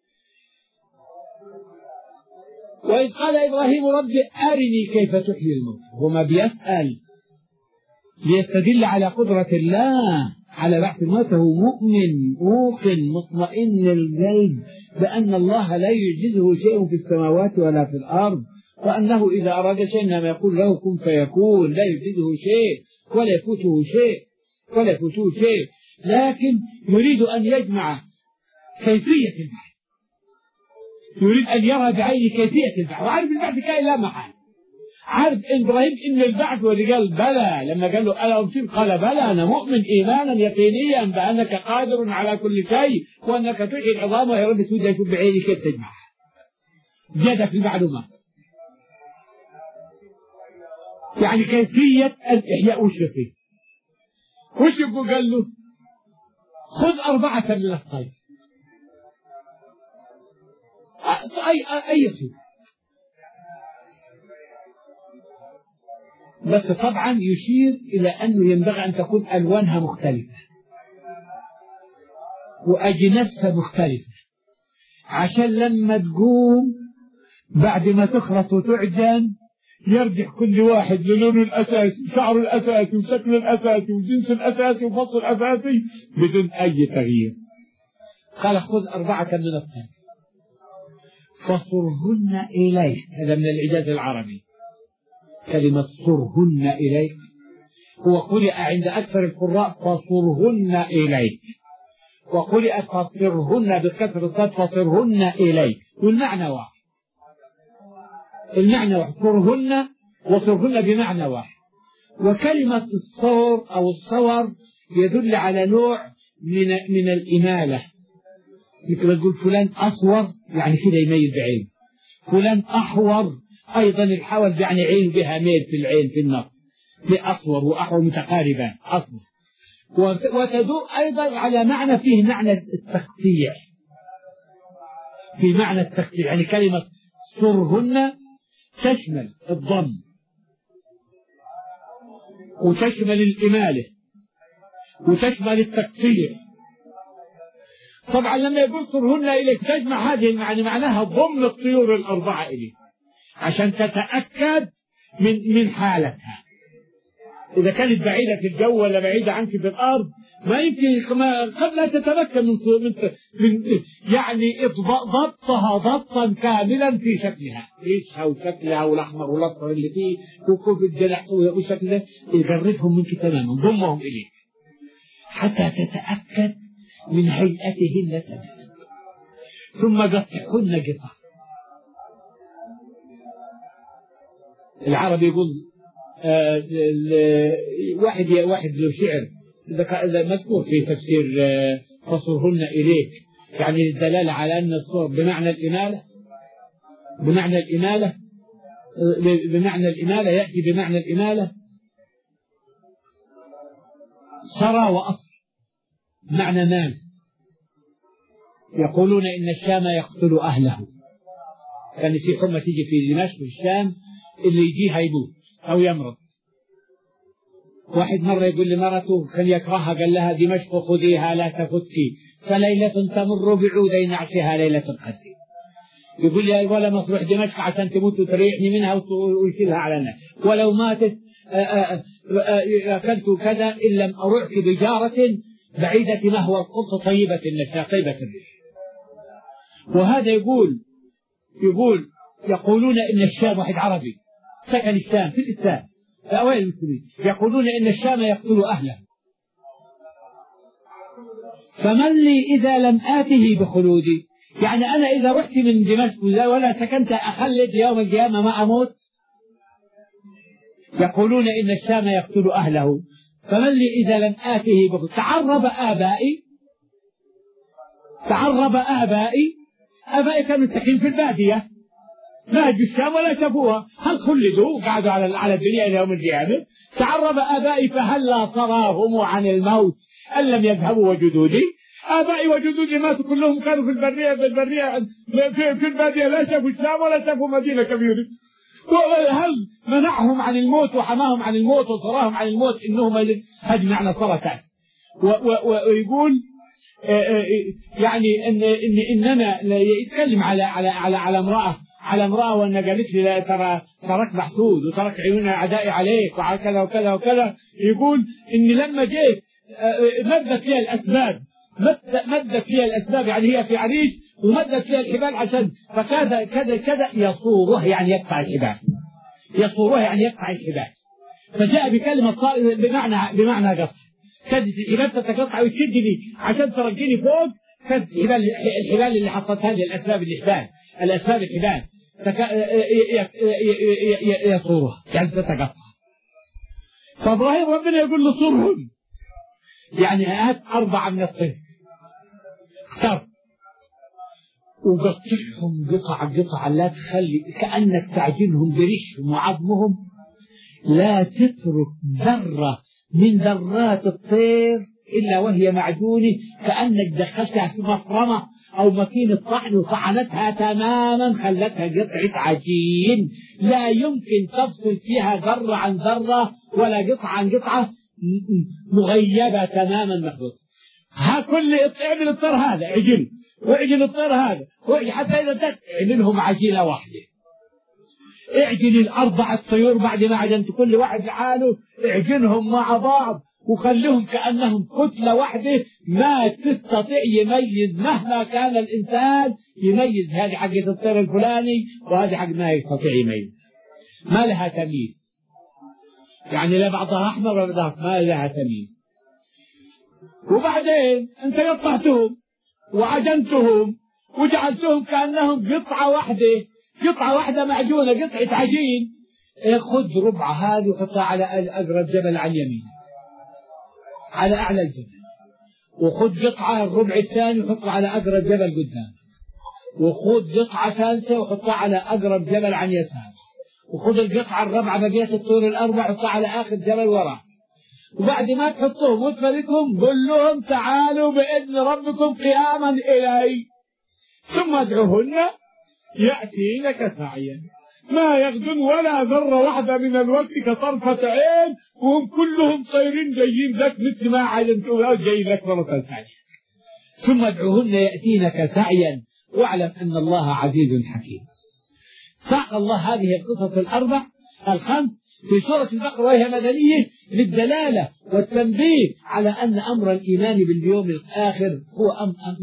وإذ قال إبراهيم ربي أرني كيف تحيي الموت، وما بيسأل ليستدل على قدرة الله على بعث الموت. هو مؤمن موقن مطمئن القلب بأن الله لا يعجزه شيء في السماوات ولا في الأرض، وأنه إذا أراد شيء إنما يقول له كن فيكون، لا يعجزه شيء ولا يفوته شيء. لكن يريد أن يجمع كيفية البحث، يريد أن يرى بعين كيفية البحث، وعارف البحث كائن لا محال. عارف إبراهيم إن البعث، واللي قال بلى لما قال له ألا أمسك قال بلى أنا مؤمن إيمانا يقينيا بأنك قادر على كل شيء وأنك تحيي العظام، ويا رب سودة يشوف بعيني كيف تجمعها. زيادة في المعلومات، يعني كيفية الإحياء وش فيه. وش يقول؟ قال له خذ 4 من الطير، أي طير، بس طبعا يشير إلى أنه ينبغي أن تكون ألوانها مختلفة. وأجناسها مختلفة، عشان لما تقوم بعد ما تخرط وتعجن يرجع كل واحد للونه الأساسي وشعره الأساسي وشكله الأساسي وجنسه الأساسي وفصل الأساسي بدون أي تغيير. قال خذ 4 من الطير فصرهن إليك. هذا من الإعجاز العربي، كلمة صرهن إليك هو قرئ عند أكثر القراء فصرهن إليك، وقرئ فصرهن بكثر الصاد فصرهن إليك، والمعنى واحد. المعنى واحد، صرهن وصرهن بمعنى واحد. وكلمة الصور أو الصور يدل على نوع من الإمالة، مثل ما تقول فلان أصور يعني كده يميل بعين، فلان أحور أيضا الحول يعني عين بها ميل في العين في النص، لأصور وأحور متقاربان أصور. وتدور أيضا على معنى فيه معنى التقطيع، في معنى التقطيع، يعني كلمة صرهن تشمل الضم وتشمل الإمالة وتشمل التقطيع. طبعا لما يقول صرهن إليك تجمع هذه المعنى، معناها ضم الطيور ال4 إليك عشان تتأكد من حالتها. إذا كانت بعيدة في الجو ولا بعيدة عنك في الأرض ما يمكن قد لا تتمكن من يعني ضبطها ضبطا كاملا في شكلها، ريشها وشكلها والأحمر والأصفر اللي فيه وكوف الجلح والشكل ده، يجردهم منك تماما، ضمهم إليك حتى تتأكد من هيئتهن تماما، ثم قطعهن قطع. العرب يقول واحد له شعر مذكور في تفسير فصرهن إليك، يعني الدلالة على أن الصور بمعنى الإمالة، بمعنى الإمالة يأتي بمعنى الإمالة صرى وأصر، معنى مال. يقولون إن الشام يقتل أهله، كان في حمى تيجي في دمشق في الشام اللي يجيها يموت أو يمرض. واحد مرة يقول لمرته كان يكرهها قال لها دمشق خذيها لا تفتي فليلة تمر بعودين نعشها ليلة القدر. يقول لي ولا ما تروح دمشق عشان تموت وتريحني منها ويشيلها على الناس، ولو ماتت أكلت كذا إن لم أرعك بجارة بعيدة مهوى القط طيبة النشاء طيبة الريح. وهذا يقولون إن الشام، واحد عربي سكن الشام في الإسلام في أوائل المسلمين، يقولون إن الشام يقتل أهله، فمن لي إذا لم آته بخلودي، يعني أنا إذا رحت من دمشق ولا سكنت أخلد يوم القيامة ما أموت. يقولون إن الشام يقتل أهله فمن لي إذا لم آته بخلودي. تعرب آبائي كانوا ساكنين في البادية ما هجوا الشام ولا شافوها، هل خلدوا وقعدوا على الدنيا إلى يوم القيامة؟ تعرب آبائي فهلا تراهم عن الموت أن لم يذهبوا وجدودي. آبائي وجدودي ماتوا كلهم كانوا في البرية في البادية، لا شافوا الشام ولا شافوا مدينة كبيرة. هل منعهم عن الموت وحماهم عن الموت وصراهم عن الموت إنهم هذه معنى صرتات. ويقول يعني إننا يتكلم على امرأة وأن قالت لي لا ترك محسود وترك عيون أعدائي عليك وكذا وكذا وكذا. يقول إني لما جيت مدت فيها الأسباب يعني هي في عريش ومدت فيها الحبال عشان فكذا كذا كذا يصوره يعني يقطع الحبال، يصوره يعني يقطع الحبال. فجاء بكلمة بمعنى قطع، كانت الحبال تتقطع وتشدني عشان ترجيني فوق، كانت الحبال اللي حطتها لي الأسباب الحبال يصورها يعني تتقطع. فإبراهيم ربنا يقول له صورهم، يعني هات 4 من الطير اختار وقطعهم قطع لا تخلي كأنك تعجنهم بريشهم وعظمهم، لا تترك ذرة من ذرات الطير إلا وهي معجونة، كأنك دخلتها في مفرمة أو ماكينة طحن وطحنتها تماما خلتها قطعة عجين لا يمكن تفصل فيها ذرة عن ذرة ولا قطعة عن قطعة، مغيبة تماما مخلوطة. ها اعمل الطير هذا عجل، واعجل الطير هذا، حتى إذا انتهت اعملهم عجينة واحدة. اعجن الأربعة طيور بعد ما عجنت كل واحد لحاله، اعجنهم مع بعض وخليهم كأنهم كتلة واحدة، ما تستطيع يميز مهما كان الإنسان يميز هذه حقة الطير الفلاني وهذه حق ما يستطيع يميز، ما لها تمييز، يعني لا بعضها أحمر ولا بعضها ما لها تمييز. وبعدين أنت قطعتهم وعجنتهم وجعلتهم كأنهم قطعة واحدة معجونة، قطعة عجين. خذ ربع هذه وحطها على أقرب جبل عن يمين على أعلى الجبل، وخذ قطعة الربع الثاني وحطها على أقرب جبل قدام، وخذ قطعة ثالثة وحطها على أقرب جبل عن يسار، وخذ القطعة الرابعة بقية الطول الأربع حطها على آخر جبل وراء. وبعد ما تحطهم وتفرقهم قل لهم تعالوا بإذن ربكم قياما إلي، ثم ادعوهن يأتينك سعيا، ما يغدن ولا ذرة واحدة من الوقت كطرفة عين، وهم كلهم طيرين جايين لك مثل ما علمتوا جايين لك مرة ثانية. ثم ادعوهن يأتينك سعيا واعلم أن الله عزيز حكيم. ساق الله هذه القصص الخمس في سورة البقرة وهي مدنية للدلالة والتنبيه على أن أمر الإيمان باليوم الآخر هو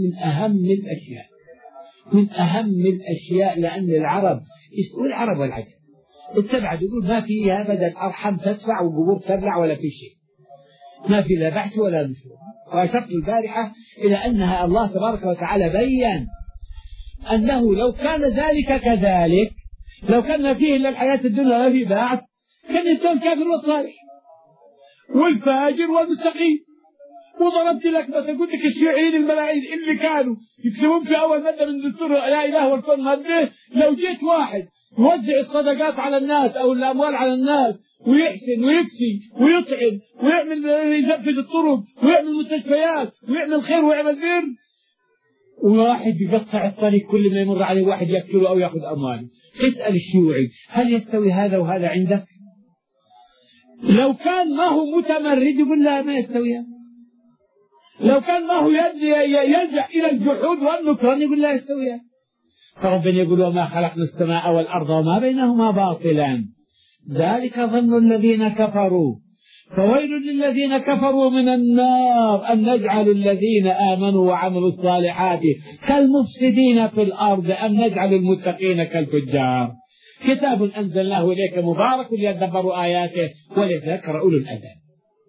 من أهم الأشياء، لأن العرب والعجم التبعد يقول ما فيها أبدا أرحم تدفع وقبور تبلع ولا في شيء، ما في لا بحث ولا نشور. وأشرت البارحة إلى أنها الله تبارك وتعالى بيّن أنه لو كان ذلك كذلك، لو كان فيه إلا الحياة الدنيا لا في بعث، كان يكون كافر والصالح والفاجر والمستقيم. وضربت لك مثلا قلت لك الشيوعيين الملاعين اللي كانوا يكتبون في أول مادة من دستور لا إله والكون مادة، لو جيت واحد يوزع الصدقات على الناس أو الأموال على الناس ويحسن ويكسي ويطعم ويعمل يزفد الطرق ويعمل مستشفيات ويعمل خير ويعمل بر، وواحد يقطع الطريق كل ما يمر عليه واحد يقتله أو يأخذ أمواله، اسأل الشيوعي هل يستوي هذا وهذا عندك؟ لو كان ما هو متمرد يقول لا ما يستويان، لو كان ما هو يلجأ إلى الجحود والنكران يقول لا يستويان. فربنا يقول وما خلقنا السماء والأرض وما بينهما باطلا ذلك ظن الذين كفروا فويل للذين كفروا من النار أن نجعل الذين آمنوا وعملوا الصالحات كالمفسدين في الأرض أم نجعل المتقين كالفجار. كتاب أنزلناه إليك مبارك ليدبروا آياته وليتذكر أولو الألباب.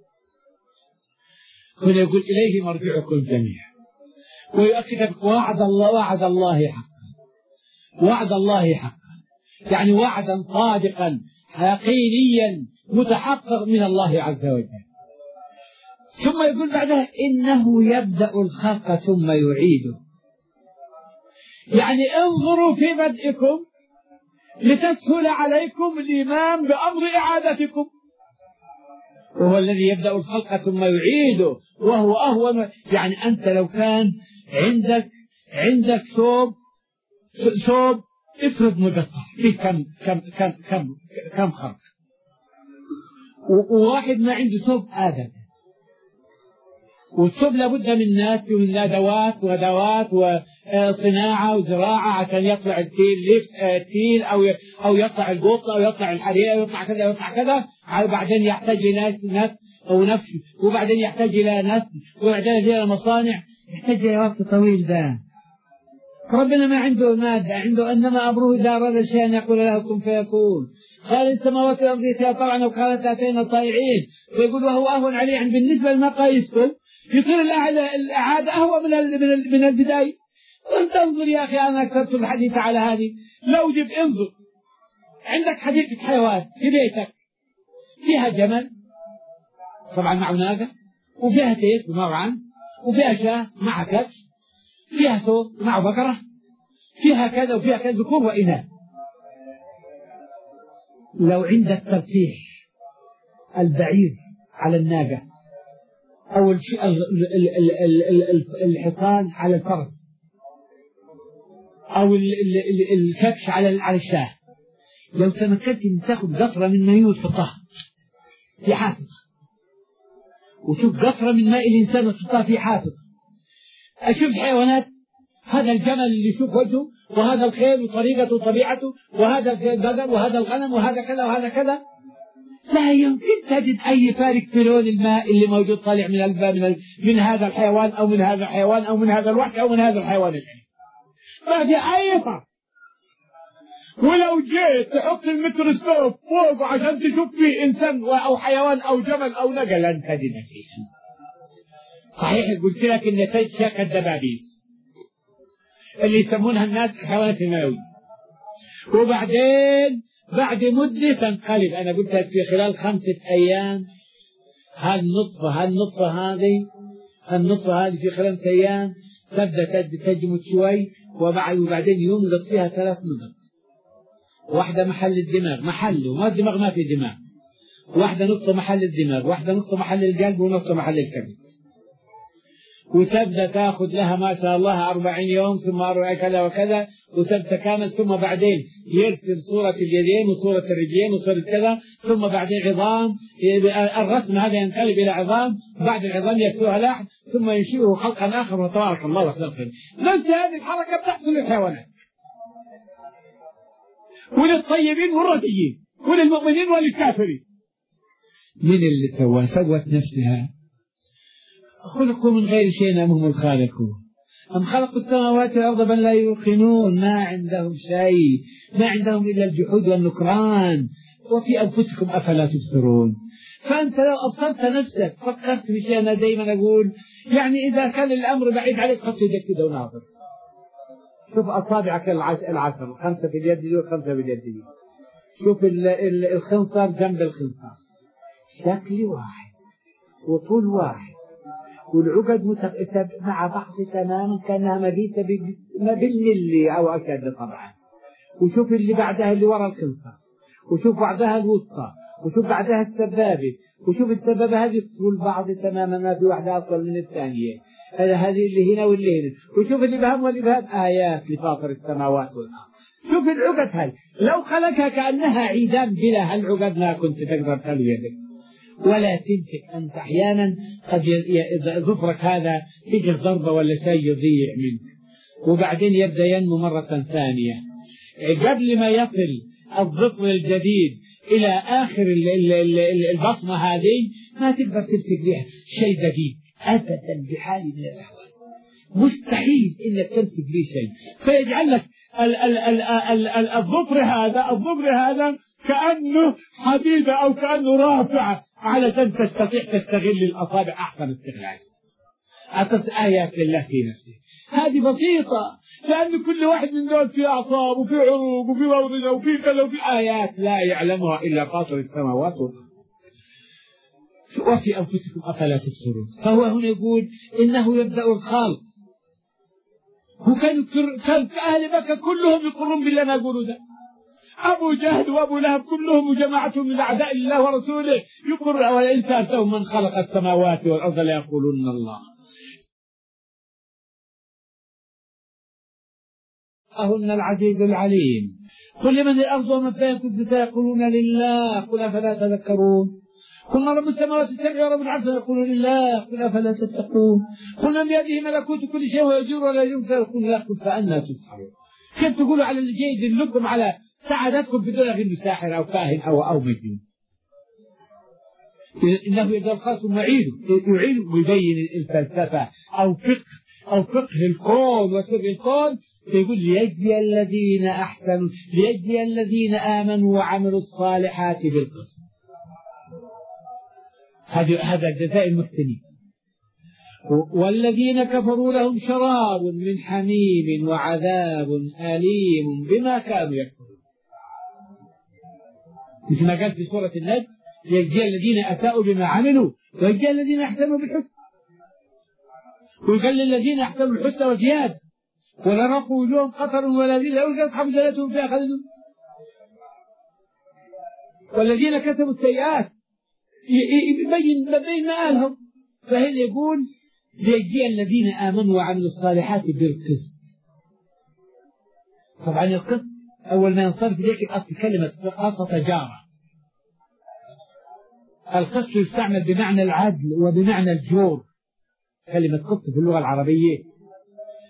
هنا يقول إليه مرجعكم جميعا، ويؤكد وعد الله حقا، يعني وعدا صادقا يقينيا متحقق من الله عز وجل. ثم يقول بعدها إنه يبدأ الخلق ثم يعيده، يعني انظروا في بدئكم لتسهل عليكم الإيمان بأمر إعادتكم، وهو الذي يبدأ الخلق ثم يعيده وهو أهون. يعني أنت لو كان عندك ثوب افرض مقطع فيه كم خرق، وواحد ما عنده ثوب آدم، والثوب لابد من ناس ومن أدوات وصناعة وزراعة عشان يطلع التيل أو يطلع القطة أو يطلع الحرير أو يطلع كذا ويطلع كذا، وبعدين يحتاج إلى ناس أو نفس، وبعدين يحتاج إلى ناس، وبعدين إلى مصانع، يحتاج إلى وقت طويل. ده ربنا ما عنده مادة، عنده إنما أمره إذا أراد شيئا يقول له كن فيكون. قال السماوات والأرض طبعا وقالت أتينا طائعين، ويقول وهو أهون عليه بالنسبة لمقاييسكم يصير الإعادة أهوى من البداية. وانت انظر يا أخي، أنا أكثرت الحديث على هذه، لو جبت انظر عندك حديقة حيوان في بيتك فيها جمل طبعا معه ناقة، وفيها تيس معه عنز، وفيها شاة مع كبش، فيها ثور مع بقرة، فيها كذا وفيها كذا ذكور وإناث. لو عندك ترتيح البعير على الناقة أو الحصان على الفرس أو الكبش على الشاه، لو تمكنت أن تأخذ قطرة من ماء وتحطها في حافظ، وشوف قطرة من ماء الإنسان وتحطها في حافظ، أشوف حيوانات، هذا الجمل اللي يشوف وجهه، وهذا الخيل وطريقته وطبيعته، وهذا البقر وهذا الغنم وهذا كذا وهذا كذا. لا يمكن تجد أي فارق في لون الماء اللي موجود طالع من هذا الحيوان أو من هذا الحيوان أو من هذا الوحش أو من هذا الحيوان الثاني. ما في أي فرق. ولو جيت تحط الميكروسكوب فوق عشان تشوف فيه إنسان أو حيوان أو جمل أو نقل لن تجد شيئا. صحيح قلت لك إن تجشك الدبابيس اللي يسمونها الناس الحيوانات المنوية، وبعدين بعد مدة تنقلب. أنا قلت لك في خلال 5 أيام النطفة هذه في خلال 5 أيام تبدأ تجمد شوي، وبعدين ينقط فيها 3 نقط. واحدة محل الدماغ، محله ما الدماغ ما في دماغ، واحدة نقطة محل الدماغ، واحدة نقطة محل القلب، ونقطة محل الكبد. وتبدأ تأخذ لها ما شاء الله 40 يوم، ثم 40 كذا وكذا، وتبدأ كامل. ثم بعدين يرسم صورة اليدين وصورة الرجلين وصورة كذا، ثم بعدين عظام. الرسم هذا ينقلب إلى عظام، بعد العظام يكسوها لحم، ثم ينشئه خلقا آخر، وتبارك الله وخلق خير. نفس هذه الحركة بتحصل للحيوانات وللطيبين والرديين وللمؤمنين وللكافرين. من اللي سوت نفسها؟ خلقوا من غير شيء أم هم الخالقون أم خلقوا السماوات والأرض بل لا يوقنون. ما عندهم شيء، ما عندهم إلا الجحود والنكران. وفي أنفسكم أفلا تبصرون. فأنت لو أبصرت نفسك فكرت في شيء. أنا دائما أقول يعني إذا كان الأمر بعيد عليك حط يدك كده وناظر. شوف أصابعك 10، 5 في اليد دي و5 في اليد دي. شوف الخنصر جنب الخنصر، شكل واحد وطول واحد، والعقد مع بعض تماما كأنها مبيتة بالملي أو أشد طبعا. وشوف اللي بعدها اللي وراء الخنصر، وشوف بعدها الوسطى، وشوف بعدها السبابة، وشوف السبابة هذه طول بعض تماما، ما في واحدة أطول من الثانية. هذه اللي هنا واللي هنا. وشوف اللي بهم واللي بهم، آيات لفاطر السماوات والأرض. شوف العقد هاي لو خلقها كأنها عيدان بلا هالعقد ما كنت تقدر تلو يدك ولا تمسك. أنت أحيانا قد ظفرك هذا تجي ضربة ولا شيء يضيع منك، وبعدين يبدأ ينمو مرة ثانية. قبل ما يصل الظفر الجديد إلى آخر البصمة هذه ما تقدر تمسك بها شيء دقيق أبدا بحال من الأحوال. مستحيل إنك تمسك به شيء. فيجعل لك الظفر هذا كأنه حديدة أو كأنه رافعة علشان تستطيع تستغل الأصابع أحسن استغلال. أعطت آيات لله في نفسه. هذه بسيطة، لأن كل واحد من دول في أعصاب وفي عروق وفي أوردة وفي كذا وفي آيات لا يعلمها إلا فاطر السماوات والأرض. وفي أنفسكم أفلا تبصرون. فهو هنا يقول إنه يبدأ الخلق. وكان أهل مكة كلهم يقرون بالله ما يقولوا ده. أبو جهل وأبو لهب كلهم وجماعتهم من أعداء الله ورسوله يقرون. ولئن سألتهم من خلق السماوات والأرض ليقولون الله. أهن العزيز العليم. قل لمن الأرض ومن فيها كنت سيقولون لله قل أفلا تذكرون. قل من رب السماوات السبع ورب العرش يقولون لله قل أفلا تتقون. قل من بيده ملكوت كل شيء ويجور ولا يجور يقول لا قل فأنا تسحرون. كيف تقولوا على اللي جاي يدلكم على سعادتكم بدون غير ساحر أو كاهن أو مجنون؟ إنه يقدر خاصم يعيد ويبين الفلسفة أو فقه الكون وسر الكون. فيقول ليجزي الذين آمنوا وعملوا الصالحات بالقسط. هذا جزاء المحسنين. والذين كفروا لهم شراب من حميم وعذاب أليم بما كانوا يكفرون. مثل ما قال في سورة النجم يجزي الذين أساءوا بما عملوا ويجزي الذين أحسنوا بالحسنى. وقال للذين أحسنوا الحسنى وزيادة ولا رقوا وجوههم قطر والذين لا يوجد أصحاب زلتهم فيها خالدون. والذين كتبوا السيئات يبين مآلهم. فهل يقول ليجزي الذين آمنوا وعملوا الصالحات بالقسط. طبعا القسط أول ما ينصرف إليك الأصل كلمة قسط تجارة. القسط يستعمل بمعنى العدل وبمعنى الجور. كلمة قسط في اللغة العربية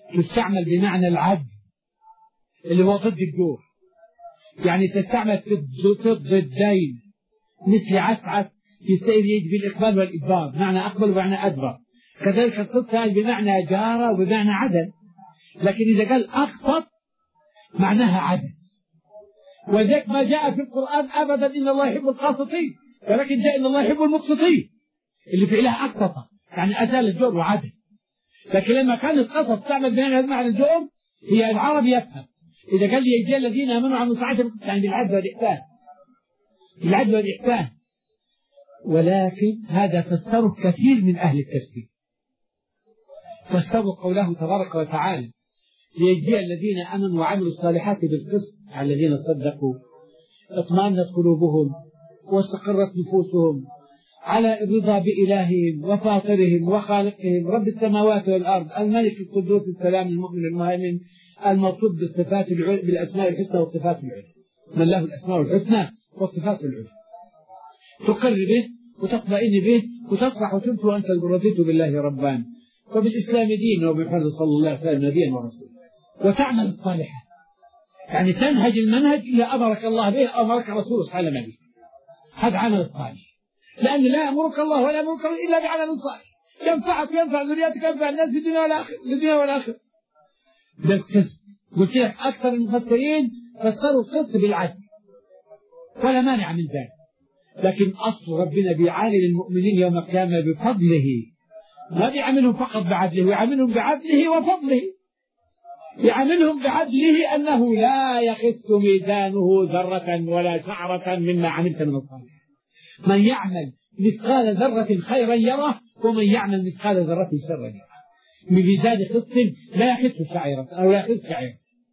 تستعمل بمعنى العدل اللي هو ضد الجور، يعني تستعمل في الضدين، مثل عسعس يستأيد بالإقبال والإدبار، معنى أقبل ومعنى أدبر. كذلك القسط بمعنى جار وبمعنى عدل، لكن إذا قال أقسط معناها عدل. وذلك ما جاء في القرآن أبدا إن الله يحب القاسطين، ولكن جاء إن الله يحب المقسطين اللي فعلها أقسط، يعني أزال الجور وعدل. لكن لما كان القسط تعمل بمعنى الجور، هي العرب يفهم. إذا قال لي يجي الذين آمنوا وعملوا الصالحات يعني بالعدل والإحسان، بالعدل والإحسان. ولكن هذا فسره كثير من أهل التفسير، فسروا قوله تبارك وتعالى ليجزي الذين آمنوا وعملوا الصالحات بالقسط الذين صدقوا اطمأنت قلوبهم واستقرت نفوسهم على الرضا بإلههم وفاطرهم وخالقهم رب السماوات والأرض الملك القدوس السلام المؤمن المهيمن الموصوف بالصفات بالأسماء الحسنى والصفات العلى، من له الأسماء الحسنى والصفات العلى، تقر به وتطمئن به وتصلح وتنفع وأنت رضيت بالله ربان وبالإسلام دين وبمحمد صلى الله عليه وسلم نبيا ورسولا، وتعمل الصالحة، يعني تنهج المنهج اللي أمرك الله به أمرك رسوله صلى الله عليه وسلم. هذا عمل الصالح، لأن لا يأمرك الله ولا يأمرك إلا بعمل صالح ينفعك وينفع ذريتك وينفع الناس في الدنيا والآخرة. ده القسط. قلت لك أكثر المفسرين فسروا القسط بالعدل ولا مانع من ذلك، لكن أصل ربنا بيعامل المؤمنين يوم القيامة بفضله، ما بيعاملهم فقط بعدله، ويعاملهم بعدله وفضله. يعاملهم بعدله أنه لا يخس ميزانه ذرة ولا شعرة مما عملت من الصالح. من يعمل مثقال ذرة خيرا يره ومن يعمل مثقال ذرة شرا يره. من ميزان قسط لا يخس شعيرة أو لا يخس شعيرة.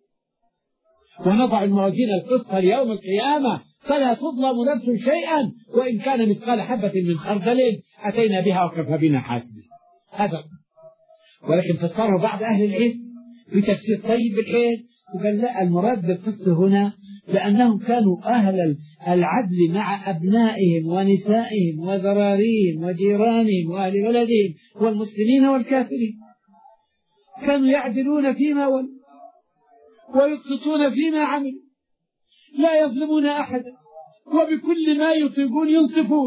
ونضع الموازين القسط ليوم القيامة فلا تظلم نفس شيئا وإن كان مثقال حبة من خردل أتينا بها وكفى بنا حاسبين. هذا القسط. ولكن فسره بعض أهل العلم بتفسير طيب بالحيل وقال لا، المراد بالقسط هنا لأنهم كانوا أهل العدل مع أبنائهم ونسائهم وذراريهم وجيرانهم وأهل بلدهم والمسلمين والكافرين، كانوا يعدلون فيما ويقسطون فيما عملوا، لا يظلمون أحدا وبكل ما يطيقون ينصفون.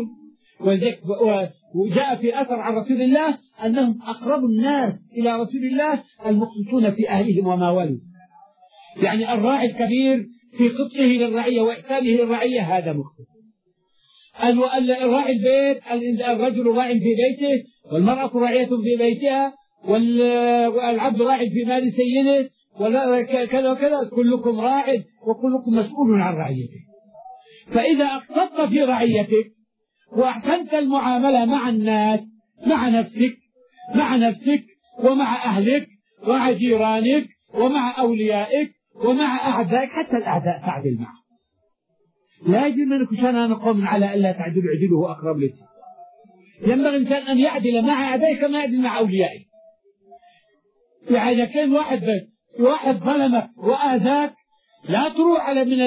وجاء في أثر عن رسول الله أنهم أقرب الناس إلى رسول الله المقسطون في أهلهم وما ولوا، يعني الراعي الكبير في قطعه للرعية وإحسانه للرعية هذا مقسط. الراعي البيت، الرجل راع في بيته والمرأة راعية في بيتها والعبد راع في مال سيده وكذا وكذا، كلكم راع وكلكم مسؤول عن رعيته. فإذا أقسطت في رعيتك وأحسنت المعاملة مع الناس مع نفسك ومع أهلك ومع جيرانك ومع أوليائك ومع أعدائك، حتى الأعداء تعدل معه. لا يجب منك شأن نقوم على ألا تعدل، عدله أقرب لك. ينبغي الإنسان أن يعدل مع أعدائك كما يعدل مع أوليائك. يعني إذا كان واحد ظلمك وآذاك لا تروح على من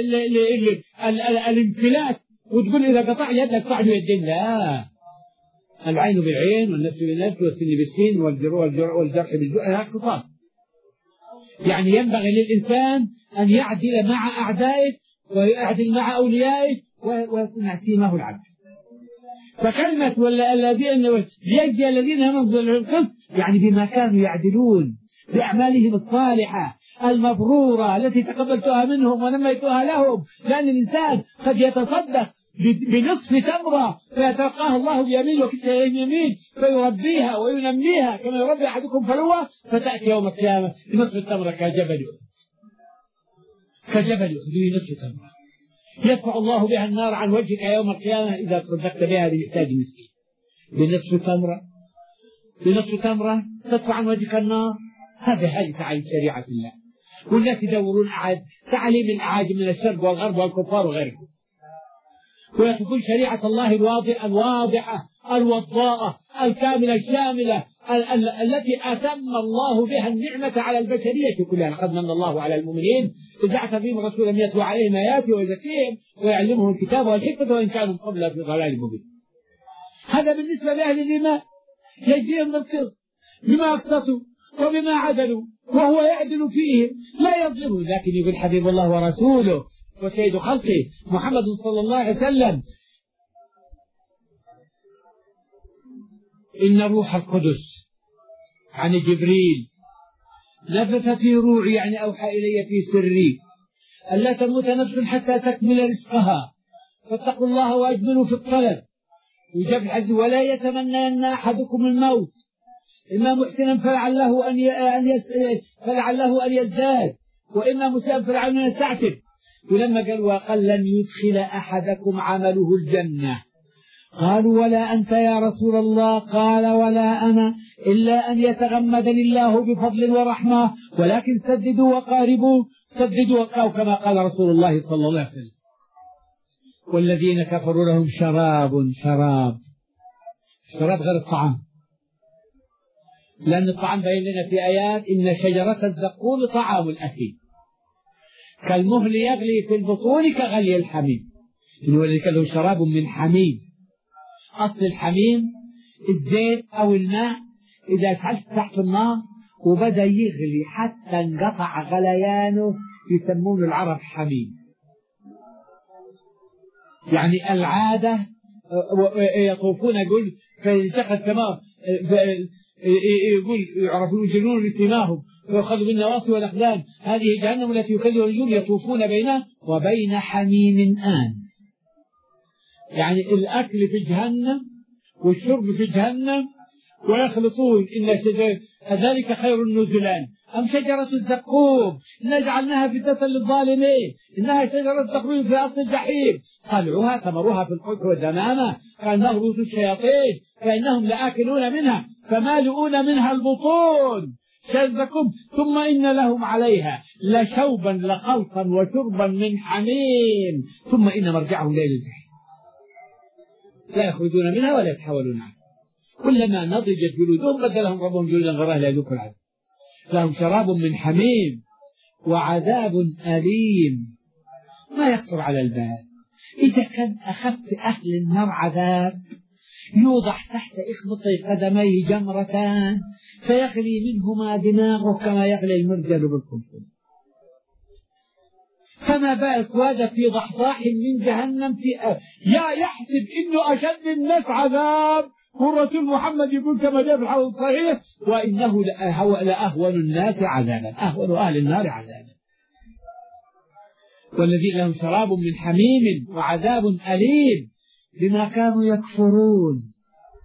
الانفلات وتقول إذا قطع يدك قطع يدين، لا، العين بالعين والنفس بالنفس والسن بالسن والجرح بالجرح، هذا قصاص. يعني ينبغي للإنسان أن يعدل مع أعدائه ويعدل مع أوليائه ويكون سيماه العدل. فكلمة ليجزي الذين آمنوا بالقسط يعني بما كانوا يعدلون بأعمالهم الصالحة المبرورة التي تقبلتها منهم ونميتها لهم. لأن الإنسان قد يتصدق بنصف تمرة فيتلقاها الله بيمين وكسها يمين فيربيها وينميها كما يربي أحدكم فلوة، فتأتي يوم القيامة بنصف التمرة كجبل نصف تمرة يدفع الله بها النار عن وجهك يوم القيامة إذا تصدقت بها لمحتاج مسكين. بنصف تمرة تدفع عن وجهك النار. هذا حاجة عن شريعة الله، والناس يدورون تعليم الأعاجم من الشرق والغرب والكفار وغيرهم، ويتركون شريعة الله الواضحة الوضاءة الكاملة الشاملة التي أتم الله بها النعمة على البشرية كلها. لقد من الله على المؤمنين إذ بعث فيهم رسولا يتلو عليهم آياته ويزكيهم ويعلمهم الكتاب والحكمة وإن كانوا قبل في ضلال مبين. هذا بالنسبة لأهل الإيمان، يجزيهم بالقسط بما أقسطوا وبما عدلوا وهو يعدل فيه لا يظلمه، لكن يقول حبيب الله ورسوله وسيد خلقه محمد صلى الله عليه وسلم: إن روح القدس عن جبريل نفث في روعي، يعني أوحى إلي في سري، ألا تموت نفس حتى تكمل رزقها، فاتقوا الله وأجملوا في الطلب. وجاب الحديث: ولا يتمنين أحدكم الموت إما محسنا فلعله أن يزداد، وإما مسيئا فلعله أن يستعتب. ولما قال: وقال لن يدخل أحدكم عمله الجنة، قالوا: ولا أنت يا رسول الله؟ قال: ولا أنا، إلا أن يتغمدني الله بفضل ورحمة، ولكن سددوا وقاربوا، سددوا وقاربوا، كما قال رسول الله صلى الله عليه وسلم. والذين كفروا لهم شراب غير الطعام، لأن الطعام بين لنا في آيات: إن شجرة الزقوم طعام الأثيم كالمهل يغلي في البطون كغلي الحميم. ولذلك لهم شراب من حميم. أصل الحميم الزيت أو الماء إذا فعلت تحت النار وبدأ يغلي حتى انقطع غليانه يسمون العرب حميم. يعني العادة يطوفون، يقول فانشقت كما يقول يعرفون الجنون بسماهم ويأخذوا بالنواصي والأقدام، هذه جهنم التي يكذب الرجل يطوفون بينها وبين حميم آن. يعني الأكل في جهنم والشرب في جهنم ويخلطون. إن ذلك خير النزلان أم شجرة الزقوم إنا جعلناها فتنة للظالمين إنها شجرة تخرج في أصل الجحيم طلعها ثمرها في القلب والدمامة كأنه رؤوس الشياطين فإنهم لآكلون منها فمالئون منها البطون شذكم ثم إن لهم عليها لشوبا لخلطا وشربا من حميم ثم إن مرجعهم ليل الجحيم لا يخرجون منها ولا يتحولون عنها كلما نضجت جلودهم بدلهم ربهم جلودا غيرها لا يذوقوا العذاب لهم شراب من حميم وعذاب أليم. ما يخطر على البال إذا كان أخذت أهل النار عذاب يوضع تحت إخبطي قدميه جمرتان فيغلي منهما دماغه كما يغلي المرجل بالقنفذ، فما بالك وهذا في ضحضاح من جهنم يحسب إنه أشد الناس عذاب. والرسول محمد يقول كما جاء في الحديث الصحيح وإنه لأهون الناس عذابا أهون أهل النار عذابا. والذين لهم شراب من حميم وعذاب أليم بما كانوا يكفرون.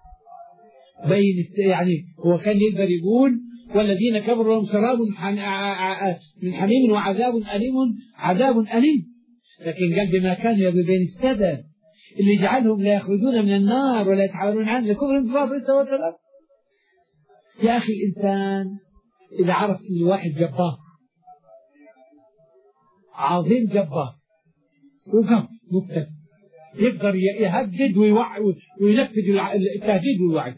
يعني هو كان يقدر يقول والذين كفروا لهم شراب من حميم وعذاب أليم عذاب أليم، لكن قال بما كانوا بين السبب اللي جعلهم لا يخرجون من النار ولا يتحاولون عنه لكفر انفراد السماوات والأرض. يا أخي الإنسان إذا عرف أن واحد جبار عظيم جبار وقف مبتدئ يقدر يهدد وينفذ التهديد والوعد،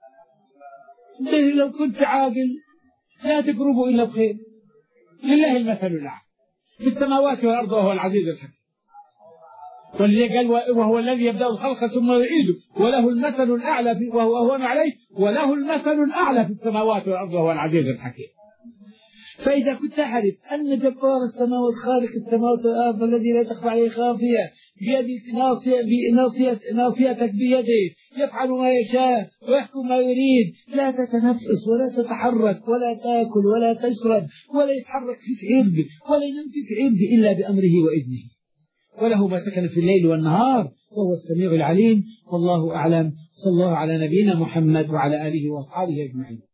لو كنت عاقل لا تقربوا إلا بخير. لله المثل الأعلى في السماوات والأرض وهو العزيز الحكيم. والذي قال وهو الذي يبدأ الخلق ثم يعيده وله المثل الأعلى وهو أهون عليه وله المثل الأعلى في السماوات والأرض وهو العزيز الحكيم. فإذا كنت تعرف أن جبار السماوات خالق السماوات والأرض الذي لا تخفى عليه خافية بيدك ناصيتك بيده يفعل ما يشاء ويحكم ما يريد، لا تتنفس ولا تتحرك ولا تأكل ولا تشرب ولا يتحرك فيك عرض ولا ينام فيك عرض إلا بأمره وإذنه، وله ما سكن في الليل والنهار وهو السميع العليم. والله أعلم. صلى الله على نبينا محمد وعلى آله وأصحابه أجمعين.